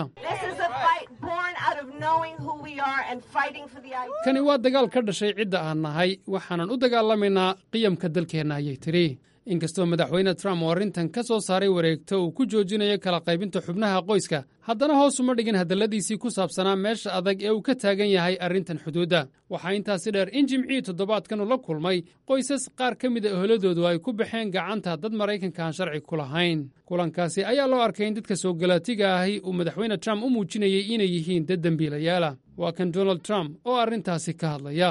kani waa dagaal ka dhashay cidda aan nahay, waxaanan u dagaalamaynaa qiyamka dalkeenna ayay tiri. inkastoo madaxweyne Trump oo arrintan ka soo saaray wareegto uu ku joojinayo kala qaybinta xubnaha qoyska, haddana hoos uma dhigin hadalladiisii ku saabsanaa meesha adag ee uu ka taagan yahay arrintan xuduudda. waxaa intaasi dheer in jimcihii toddobaadkan uu la kulmay qoysas qaar ka mid a eholadoodu ay ku baxeen gacanta dad Maraykanka aan sharci ku lahayn. kulankaasi ayaa loo arkay in dadka soo galaatiga ahi uu madaxweyne Trump u muujinayay inay yihiin dad dembiilayaala. waa kan Donald Trump oo arrintaasi ka hadlaya.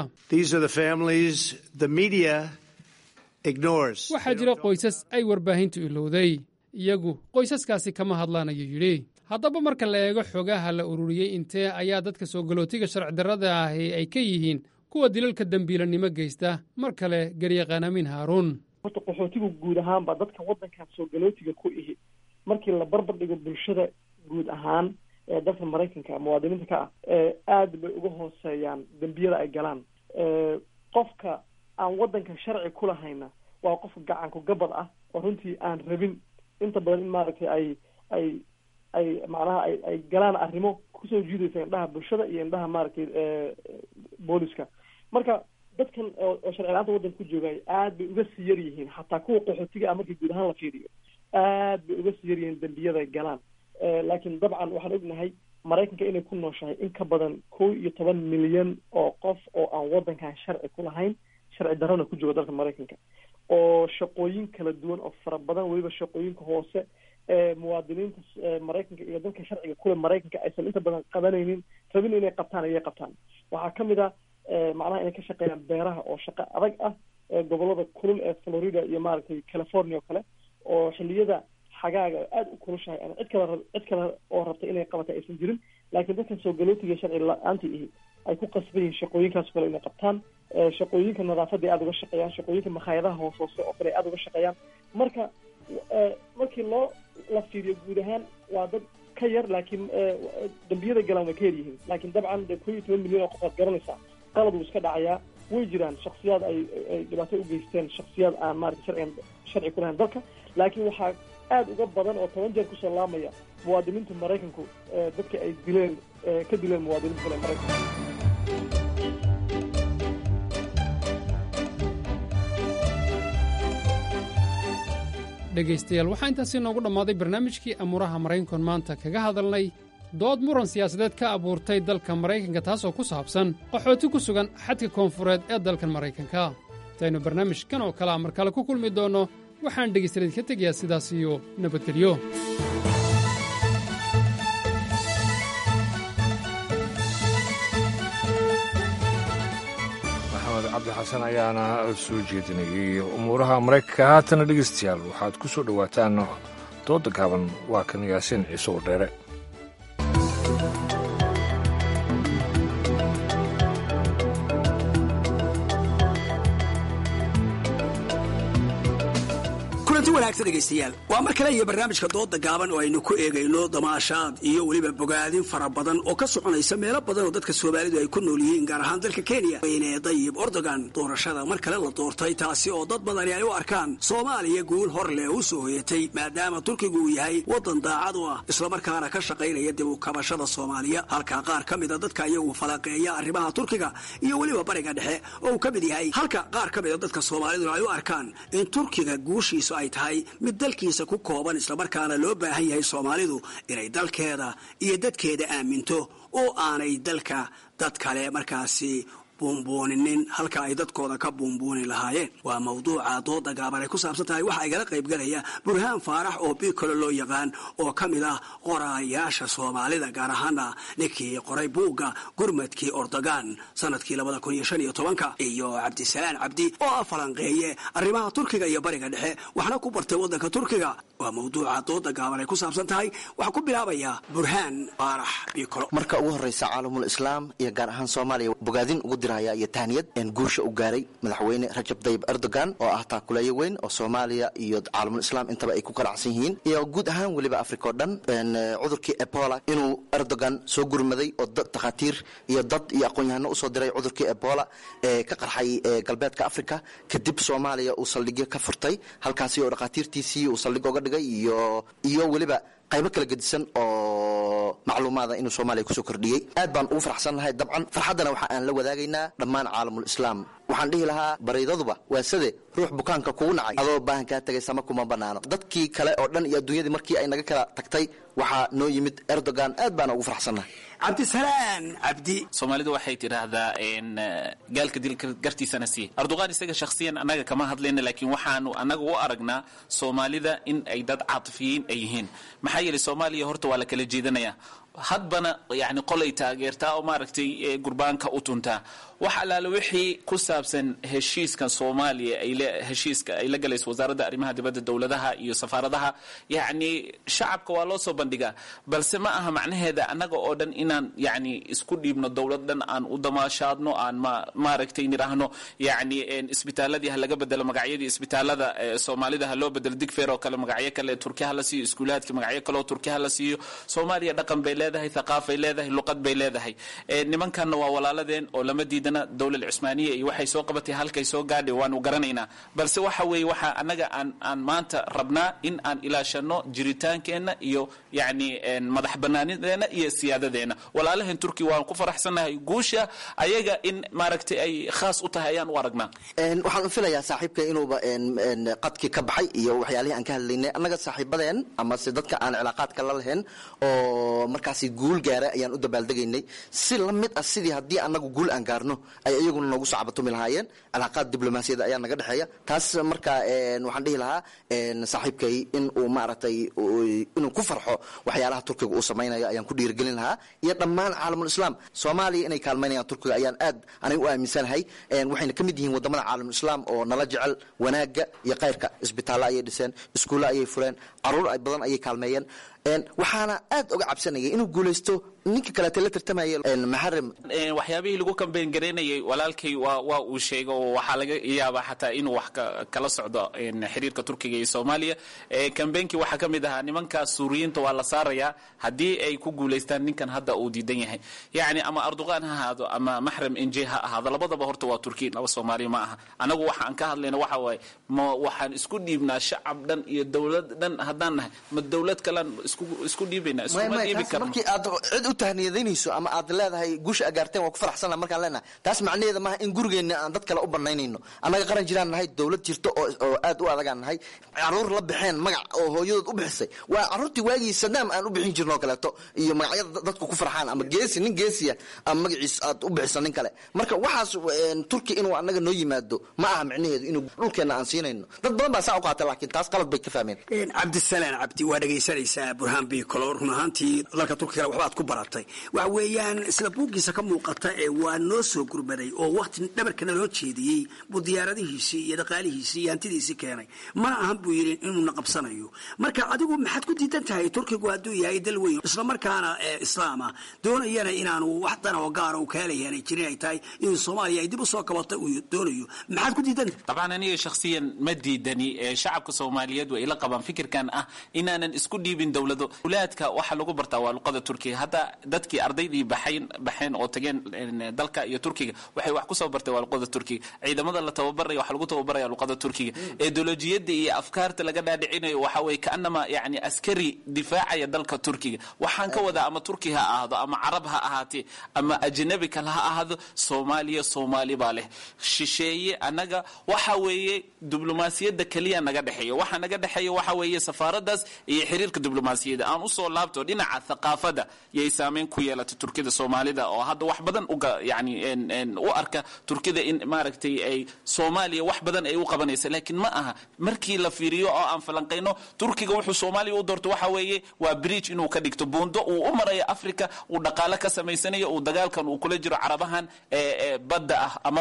waxaa jira qoysas ay warbaahintu ilowday, iyagu qoysaskaasi kama hadlaan ayuu yidhi. haddaba marka la eego xogaha la ururiyey intee ayaa dadka soo galootiga sharci darrada ahi ay ka yihiin kuwa dilalka dembiilanimo geysta? mar kale garyaqaan Amiin Haaruun. horta qaxootigu guud ahaanba dadka waddankan soo galootiga ku ihi markii la barbar dhigo bulshada guud ahaan ee dalka Maraykanka muwaadiniinta ka ah aad bay uga hooseeyaan dembiyada ay galaan. qofka aan waddanka sharci ku lahayna waa qof gacanku gabad ah oo runtii aan rabin inta badan in maaragtay ay macnaha ay galaan arrimo kusoo jiidaysa indhaha bulshada iyo indhaha maaragtay booliska. marka dadkan oo sharci la-aanta waddanka ku joogay aad bay uga sii yar yihiin, xataa kuwa qaxootiga ah markii guud ahaan la fiiriyo aad bay uga sii yar yihiin dembiyada ay galaan. laakiin dabcan waxaan ognahay Maraykanka inay ku nooshahay in ka badan 11 milyan oo qof oo aan waddankan sharci ku lahayn, sharci darrona ku jooga dalka Maraykanka, oo shaqooyin kala duwan oo fara badan weliba shaqooyinka hoose ee muwaadiniinta Maraykanka iyo dalka sharciga kule Maraykanka aysan inta badan qabanaynin, rabin inay qabtaan ayay qabtaan. waxaa ka mid ah macnaha inay ka shaqeeyaan beeraha oo shaqo adag ah gobolada kulul ee Florida iyo maaragtay California oo kale oo xilliyada xagaaga aad u kulushahay aan cid kale oo rabta inay qabato aysan jirin, laakiin dadkan soo galootiga sharci la-aanta ihi ay ku qasban yihiin shaqooyinkaas kale inay qabtaan. shaqooyinka nadaafadda aad uga shaqeeyaan, shaqooyinka makhaayadaha hoose oo kale aad uga shaqeeyaan. marka markii la fiiriyo guud ahaan waa dad ka yar, laakiin dambiyada galaan way ka yar yihiin. laakiin dabcan 11 milyan oo qof aad garanaysaa qalad wuu iska dhacayaa way jiraan shaksiyaad ay dhibaato u geysteen shaksiyaad aan maaragtay sharci ku lahayn dalka, laakiin waxaa aada uga badan oo 10 jeer kusoo laamaya muwaadiniinta maraykanku dadka ay dileen ka dileen muwaadiniinta kale maraykanka. dhegaystayaal waxaa intaasi noogu dhammaaday barnaamijkii amuuraha maraykankan maanta kaga hadalnay dood muran siyaasadeed ka abuurtay dalka maraykanka taasoo ku saabsan qaxooti ku sugan xadka koonfureed ee dalkan maraykanka. intaynu barnaamijkan oo kalea mar kale ku kulmi doonno waxaan dhegaystayaal idinka tegayaa sidaas iyo nabadgelyo. cabdixasan ayaana soo jeedinayay umuuraha maraykanka. haatana dhegaystayaal waxaad ku soo dhowaataan dooda gaaban. waa kan yaasiin ciise oo dheere. wanaagsan dhegaystayaal waa mar kale iyo barnaamijka dooda gaaban oo aynu ku eegayno damaashaad iyo weliba bogaadin fara badan oo ka soconaysa meelo badan oo dadka Soomaalidu ay ku nool yihiin gaar ahaan dalka Kenya. wayna Tayyip Erdogan doorashada mar kale la doortay taasi oo dad badan ay u arkaan Soomaaliya guul hor leh u soo hoyatay maadaama Turkigu uu yahay wadan daacad ah isla markaana ka shaqaynaya dib u kabashada Soomaaliya. halka qaar ka mid ah dadka iyagu falaqeeya arrimaha Turkiga iyo weliba bariga dhexe oo ka mid yahay halka qaar ka mid ah dadka Soomaalidu ay u arkaan in Turkiga guushiisu ay tahay mid dalkiisa ku kooban isla markaana loo baahan yahay Soomaalidu inay dalkeeda iyo dadkeeda aaminto oo aanay dalka dad kale markaasi buunbuuninin halka ay dadkooda ka buunbuuni lahaayeen. waa mawduuca dooda gaaban ay ku saabsan tahay. waxaa igala qayb galaya Burhaan Faarax oo Bikolo loo yaqaan oo ka mid ah qorayaasha Soomaalida gaar ahaana ninkii qoray buugga gurmadkii Erdogan sanadkii 2015 iyo Cabdisalaan Cabdi oo falanqeeye arrimaha Turkiga iyo bariga dhexe waxna ku bartay wadanka Turkiga. waa mawduuca dooda gaaban ay ku saabsan tahay. waxaa ku bilaabaya Burhaan Faarax Bikolo. marka ugu horeysa caalamul islaam iyo gaar ahaan Soomaaliya bogaadin ugu diraya iyo tahniyad in guusha u gaaray madaxweyne Rajab Tayyip Erdogan oo ah taakuleeye weyn oo Soomaaliya iyo caalamul islaam intaba ay ku qalacsan yihiin iyo guud ahaan waliba Afrika oo dhan. cudurkii Ebola inuu Erdogan soo gurmaday oo dad takhaatiir iyo dad iyo aqoon-yahano u soo diray cudurkii Ebola ka qarxay galbeedka Afrika kadib Soomaaliya uu saldhigyo ka furtay halkaasi oo dhaqaatiirtiisii uu saldhig uga dhigay iyo waliba qaybo kala gedisan oo macluumaada inuu Soomaaliya ku soo kordhiyay. aad baan ugu faraxsanahay. dabcan farxadana waxa aan la wadaagaynaa dhammaan caalamul islaam. waxaan dhihi lahaa bariidaduba waa side ruux bukaanka kugu nacay adoo baahan kaa tagay sama kuma banaano. dadkii kale oo dhan iyo adduunyadii markii ay naga kala tagtay waxaa noo yimid Erdogan. aad baan ugu faraxsanahay. Cabdisalaan Cabdi. Soomaalidu waxay tiraahdaa in gaalka dilka gartiisana si Erdogan isaga shakhsiyan anaga kama hadlayna laakiin waxaanu anaga u aragnaa Soomaalida in ay dad caatifiyiin ay yihiin. maxaa yeelay Soomaaliya horta waa la kala jeedinaya hadbana yani qolay taageertaa oo maaragtay gurbaanka u tuntaa. wax alaala wixii ku saabsan heshiiskan Soomaaliya heshiiska ay la galayso wasaaradda arrimaha dibadda dawladaha iyo safaaradaha yani shacabka waa loo soo bandhigaa balse ma aha macnaheeda anaga oo dhan inaan yani isku dhiibno dawladdan aan u damaashaadno aan maaragtay niraahno yani isbitaaladii ha laga bedelo magacyadii isbitaalada Soomaalida ha loo bedelo Digfeer oo kale magacyo kale Turkiga la siiyo iskuulaadka magacyo kale oo Turkiga la siiyo. Soomaaliya dhaqan bay leedahay thaqaafay leedahay luqad bay leedahay. nimankanna waa walaaladeen oo lama diidana dawladda Cusmaaniya iyo waxay soo qabatay halkay soo gaadhay waanu garanaynaa balse waxa weeye waxa anaga aan maanta rabnaa in aan ilaashano jiritaankeenna iyo yani madax banaanideena iyo siyaadadeena. walaalahan Turkiga waan ku faraxsanahay guusha ayaga in maaragtay ay khaas u tahay ayaan u aragnaa. waxaan u filayaa saaxiibka inuuba qadki ka baxay iyo waxyaalihi aan ka hadlaynay annaga saaxiibadeen ama si dadka aan cilaaqaadka la lahayn oo markaasi guul gaara ayaan u dabaaldegaynay si la mid ah sidii haddii annagu guul aan gaarno ay iyaguna noogu sacbatumi lahaayeen. cilaaqaad diblomaasiyada ayaa naga dhexeeya. taas marka waxaan dhihi lahaa saaxiibkay in uu maaragtay inuu ku farxo waxyaalaha Turkiga uu samaynayo ayaan ku dhiirigelin lahaa iyo dhammaan caalamul islaam. Soomaaliya inay kaalmaynayaan Turkiga ayaan aad aniga u aaminsanahay. waxayna ka mid yihiin wadamada caalamul islaam oo nala jecel wanaaga iyo khayrka. isbitaallo ayay dhiseen iskuulo ayay fureen caruur ay badan ayay kaalmeeyeen waxaana aad uga cabsanaya inuu guulaysto ninka kaleete la tartamaya maxarim. waxyaabihii lagu kambeyn garaynayay walaalkay waa uu sheegay oo waxaa laga yaabaa xataa inuu wax kala socdo xiriirka Turkiga iyo Soomaaliya. Kambeenkii waxaa ka mid ahaa nimankaas Suuriyiinta waa la saarayaa haddii ay ku guulaystaan ninkan hadda uu diidan yahay. yacni ama Erdogan ha ahaado ama Maxram NJ ha ahaado labadaba horta waa Turkiya laba Soomaaliya ma aha. anagu waxaan ka hadlayna waxa waaye waxaan isku dhiibnaa shacab dhan iyo dawlad dhan haddaan nahay ma dawlad kalan isku dhiibaynaa isuma dhiibi karno. markii aad cid u tahniyadeynayso ama aad leedahay guusha agaarteen waa ku faraxsanahay markaan leenahay taas macnaheedu maaha in gurigeena aan dad kale u banaynayno. annaga qaran jiraan nahay dawlad jirto oo aad u adagaan nahay. caruur la bixeen magac oo hooyadood u bixisay waa caruurtii waagii Saddam aan u bixin jirno kaleeto iyo magacyada dadku ku farxaan ama geesi nin geesiya ama magaciis aad u bixisan nin kale. marka waxaas Turki inuu annaga noo yimaado ma aha macnaheedu inuu dhulkeena aan siinayno. dad badan baa saa u qaatay laakiin taas qalad bay ka fahmeen. Cabdisalaan Cabdi waa dhageysanaysaa Burhaan Bikolo run ahaantii dalka Turkiga waxbaad ku baratay waxa weeyaan isla buugiisa ka muuqata waa noo soo gurbaday oo waqti dhabarkana loo jeediyay buu diyaaradihiisii iyo dhaqaalihiisii iyo hantidiisii keenay mana ahan buu yiri inuu naqabsanayo. marka adigu maxaad ku diidan tahay Turkigu hadduu yahay dal weyn isla markaana islaama doonayana inaanu wax dan oo gaar oo kale yahay jirin ay tahay in Soomaaliya ay dib u soo kabato uu doonayo maxaad ku diidan tahay؟ طبعا أنا شخصيا ما ديدني شعب الصوماليات وإلى قبل فكر كان إننا نسكت ديبين دولته ولادك واحد لقوا برتوا لقادة تركيا هذا دتك أرضي دي بحين أو تجين دلك يا تركيا وحي وحكوسة برتوا لقادة تركيا عيدا ماذا لا توبري وحلقوا توبري لقادة تركيا إيديولوجية دي أفكار تلقى دعينا وحوي كأنما يعني عسكري دفاعي دلك تركيا وحن كوذا أما تركيا هذا أما عربها هاتي أما أجنبي كلها هذا صومالي باله شيء أنا وحوي دبلوماسية دكلية نجدحية وح نجدحية وحوي سفارة داس يحريرك دبلوماسية ده أنا أصول لابتو دينا على الثقافة ده يسامين كويلة تركيا الصومالي ده وهذا واحد بدن يعني إن وأركا تركيا إن ماركتي أي صوماليا واحد بدن أي وقبنيس لكن ما أها مركي لفيريو أو أم فلانقينو تركيا وح صومالي ودورت وحوي وبريتش إنه كديك تبوندو وأمر يا أفريقيا ودقالك سميسنية ودقال كان وكل جرو عربهن بدأ أما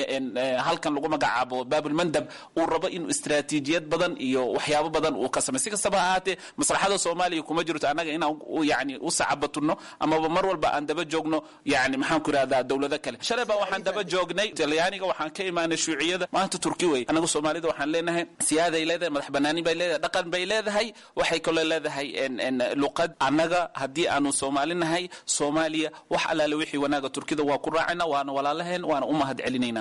هل كان لقوا مجعبو باب المندب وربا إنه استراتيجيات بدن إيو وحيابه بدن وكسمسيك السبعات مسرحات الصومالي يكون مجرد أنا هنا يعني وصعبتونه أما بمرول بقى عند بجوجنو يعني محن كره هذا الدولة ذا كله شرب وحن دب جوجني يعني وحن كيمان الشيوعية ده ما أنت تركيوي أنا الصومالي ده وحن لنا سيادة إلى ذا مذهب بناني بيلا دقن بيلا ذا هاي وحي كل ذا هاي إن لقد أنا هدي أنا الصوماليين هاي صوماليا وحلا لوحي وانا تركي ده وقرعنا وانا ولا لهن وانا هاد علينا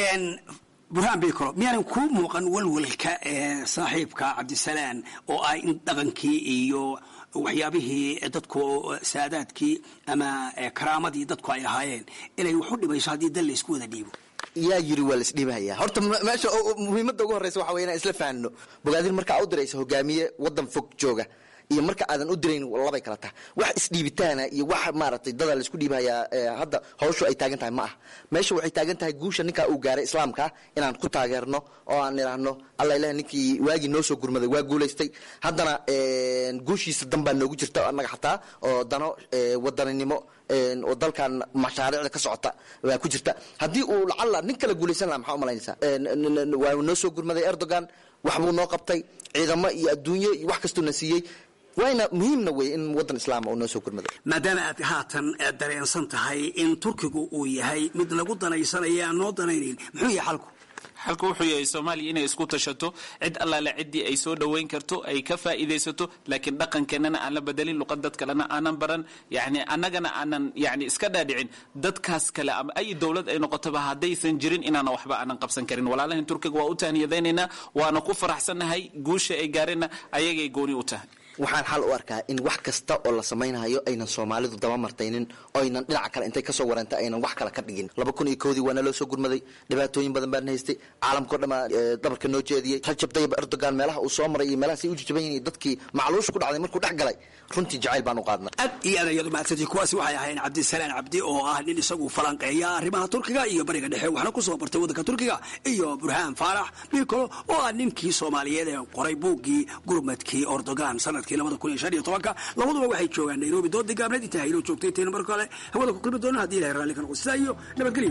Burhaan Bikolo miyaanan ku muuqan walwalka saaxiibka Cabdisalaan oo ay dhaqankii iyo waxyaabihii dadku saadaadkii ama karaamadii dadku ay lahaayeen inay wax u dhibayso haddii dal la isku wada dhiibo yaa yiri waa la isdhiibaya horta meesha muhiimadda ugu horeysa waxa weeye inaan isla fahanno bogaadin marka aad u dirayso hogaamiye wadan fog jooga iyo marka aadan u dirayn labay kala tahay wax isdhiibitaana iyo wax maaragtay dad la isku dhiibayaa hadda hawshu ay taagan tahay ma aha meesha waxay taagan tahay guusha ninka uu gaaray islaamka inaan ku taageerno oo aan niraahno alla ilaahay ninkii waagi noo soo gurmaday waa guuleystay haddana guushiisa dambaa noogu jirta annaga xataa oo dano wadaninimo oo dalkan mashaariicda ka socota waa ku jirta haddii uu lacalla nin kala guulaysan lahaa maxaa u malaynaysaa waa noo soo gurmaday Erdogan wax buu noo qabtay ciidamo iyo adduunyo iyo wax kastoo na siiyey wayna muhiimna way in wadan islaam oo noo soo gurmado maadaama aad haatan dareensan tahay in Turkigu uu yahay mid lagu danaysanaya noo danaynayn muxuu yahay xalku wuxuu yahay Soomaaliya inay isku tashato cid alla la cidii ay soo dhaweyn karto ay ka faa'iideysato laakiin dhaqankeena aan la bedelin luqad kalena aanan baran yani annagana aanan yani iska dhaadhicin dadkaas kale ama ay dawlad ay noqotaba hadaysan jirin inaana waxba aanan qabsan karin walaalahan Turkiga waa u tahniyadaynayna waana ku faraxsanahay guusha ay gaareen ayagay gooni u tahay waxaan xal u arkaa in wax kasta oo la samaynayo aynan Soomaalidu daba martaynin oo aynan dhinac kale intay ka soo waranta aynan wax kale ka dhigin 2001 waana loo soo gurmaday dhibaatooyin badan baan haystay caalamka dhama dabarka noo jeediyay Rajab Tayyip Erdogan meelaha uu soo maray meelaha si u jijabayeen dadkii macluush ku dhacday markuu dhex galay runtii jacayl baan u qaadnay ad iyo adayadu maatadi kuwaasi waxay ahayn Cabdisalaan Cabdi oo ah nin isagu falanqeeya arrimaha Turkiga iyo bariga dhexe waxna ku soo bartay wadanka Turkiga iyo Burhaan Faarax Bikolo oo ah ninkii Soomaaliyeed ee qoray buugii gurmadkii Erdogan sanadkii 2015 labaduba waxay joogaan Nairobi dood deegaanada inta ay joogtay teen mar kale hawada ku kulmi doona hadii la raali ka noqdo sidayo nabadgelyo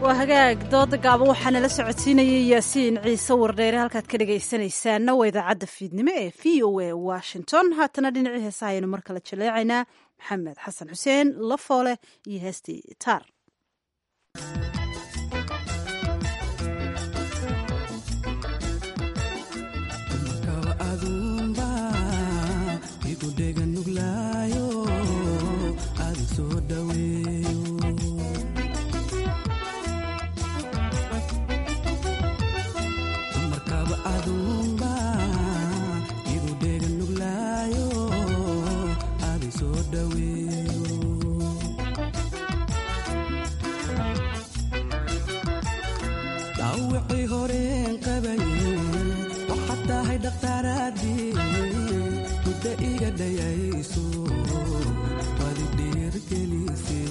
waa hagaag dooda gaaban waxaana la socodsiinayay yaasiin ciise wardheere halkaad ka dhegaysanaysaanna waa idaacadda fiidnimo ee v o a washington haatana dhinacii heesaha ayaynu mar kale jaleecaynaa maxamed xasan xuseen lafoole iyo heestii taar dhawicii horeen qabaye waxaad tahay dhaqtaaraadii muddo iga dhayayso wadi dhiirgelise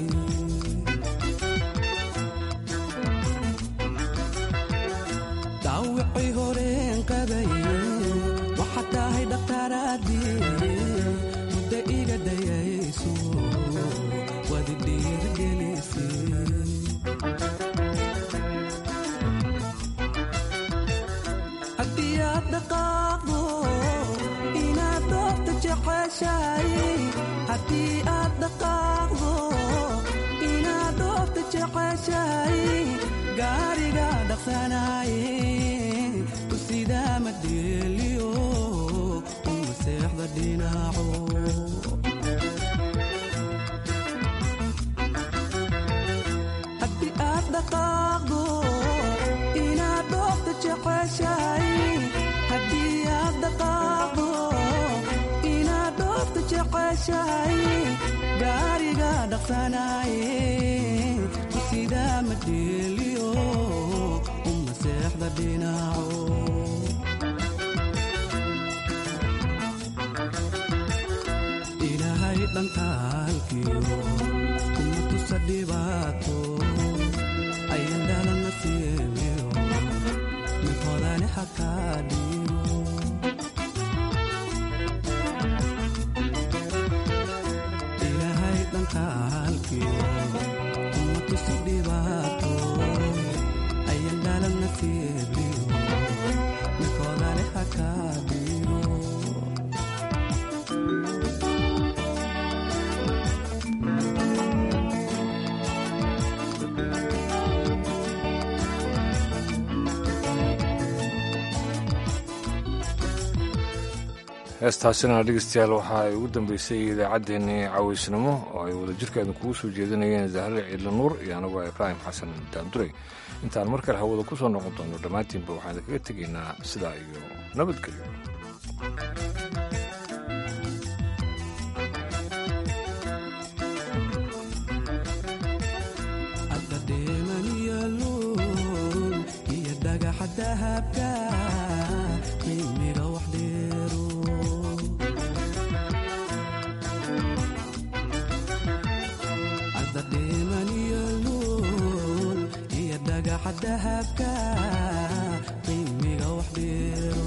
dhawicii horeen qabaye waxaad tahay dhaqtaaraadii muddo iga dhayayso wadi dhiirgelise dhaqaaqdo inaad doorta jeceshahay haddii aad dhaqaaqdo inaad doorta jeceshahay gaariga dhaqsanaaye usidaa ma dheeliyo uma seexda dhinaco haddii aad dhaqaaqdo inaad doorta jeceshahay haddii aad dhaqaaqdo inaad dhoofta jeceshahay gaariga dhaqsanaaye usidaa ma dheeliyo uma seexda dhinaco ilaahay dhankaalkiyo kuma tusa dhibaato ayan dhalana siimeyo mid hodane hakaadhi kuma tusi dhibaato ayan dhalan nasiibiyo midkoodale hakaadhiyo heestaasina dhegeystayaal waxa ay ugu dambeysay idaacaddeenii cawaysnimo oo ay wadajirkeedu kugu soo jeedinayeen zahre ciidla nuur iyo anagoo ibraahim xasan daanduray intaan mar kale hawada ku soo noqon doono dhammaantiinba waxaan kaga tegaynaa sidaa iyo nabadgelyo iyo dhagaxa dahabka qiimiga wax dheero dahabka qiimiga wax dheero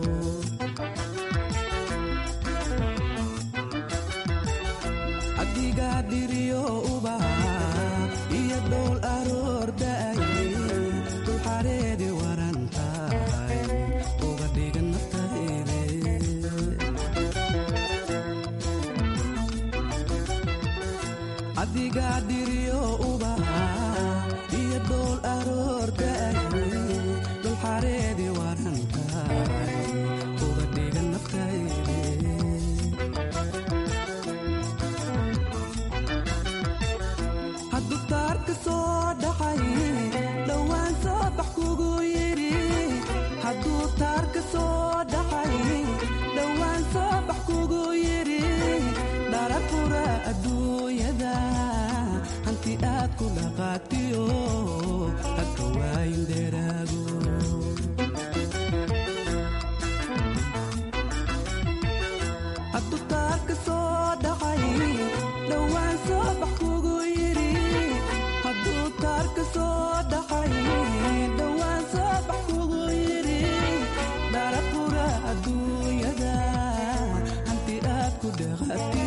adigaa dhiriyo ubaha iyo dhowl aroor da'ay dulxareedi waran tahay uga dhigan naftayde adigaa dhiriyo ubaha iyo dhowl aroor da'ay dulxareedi waran tahay uga dhigan naftayde hadduu taarka soo dhacay dhowaan soo bax kugu yidhi hadduu taarka soo dhacay dhowaan soo bax kugu yidhi dharafura adduunyada hanti aad ku dhaqaatiyo hadka waayin dheeraago hadduu taarka soo dhacay dhowaan soo bax kugu yidhi hadduu taarka soo dhacay dhowaan soo bax kugu yidhi dharafura adduunyada hanti aad ku dhaqaatiyo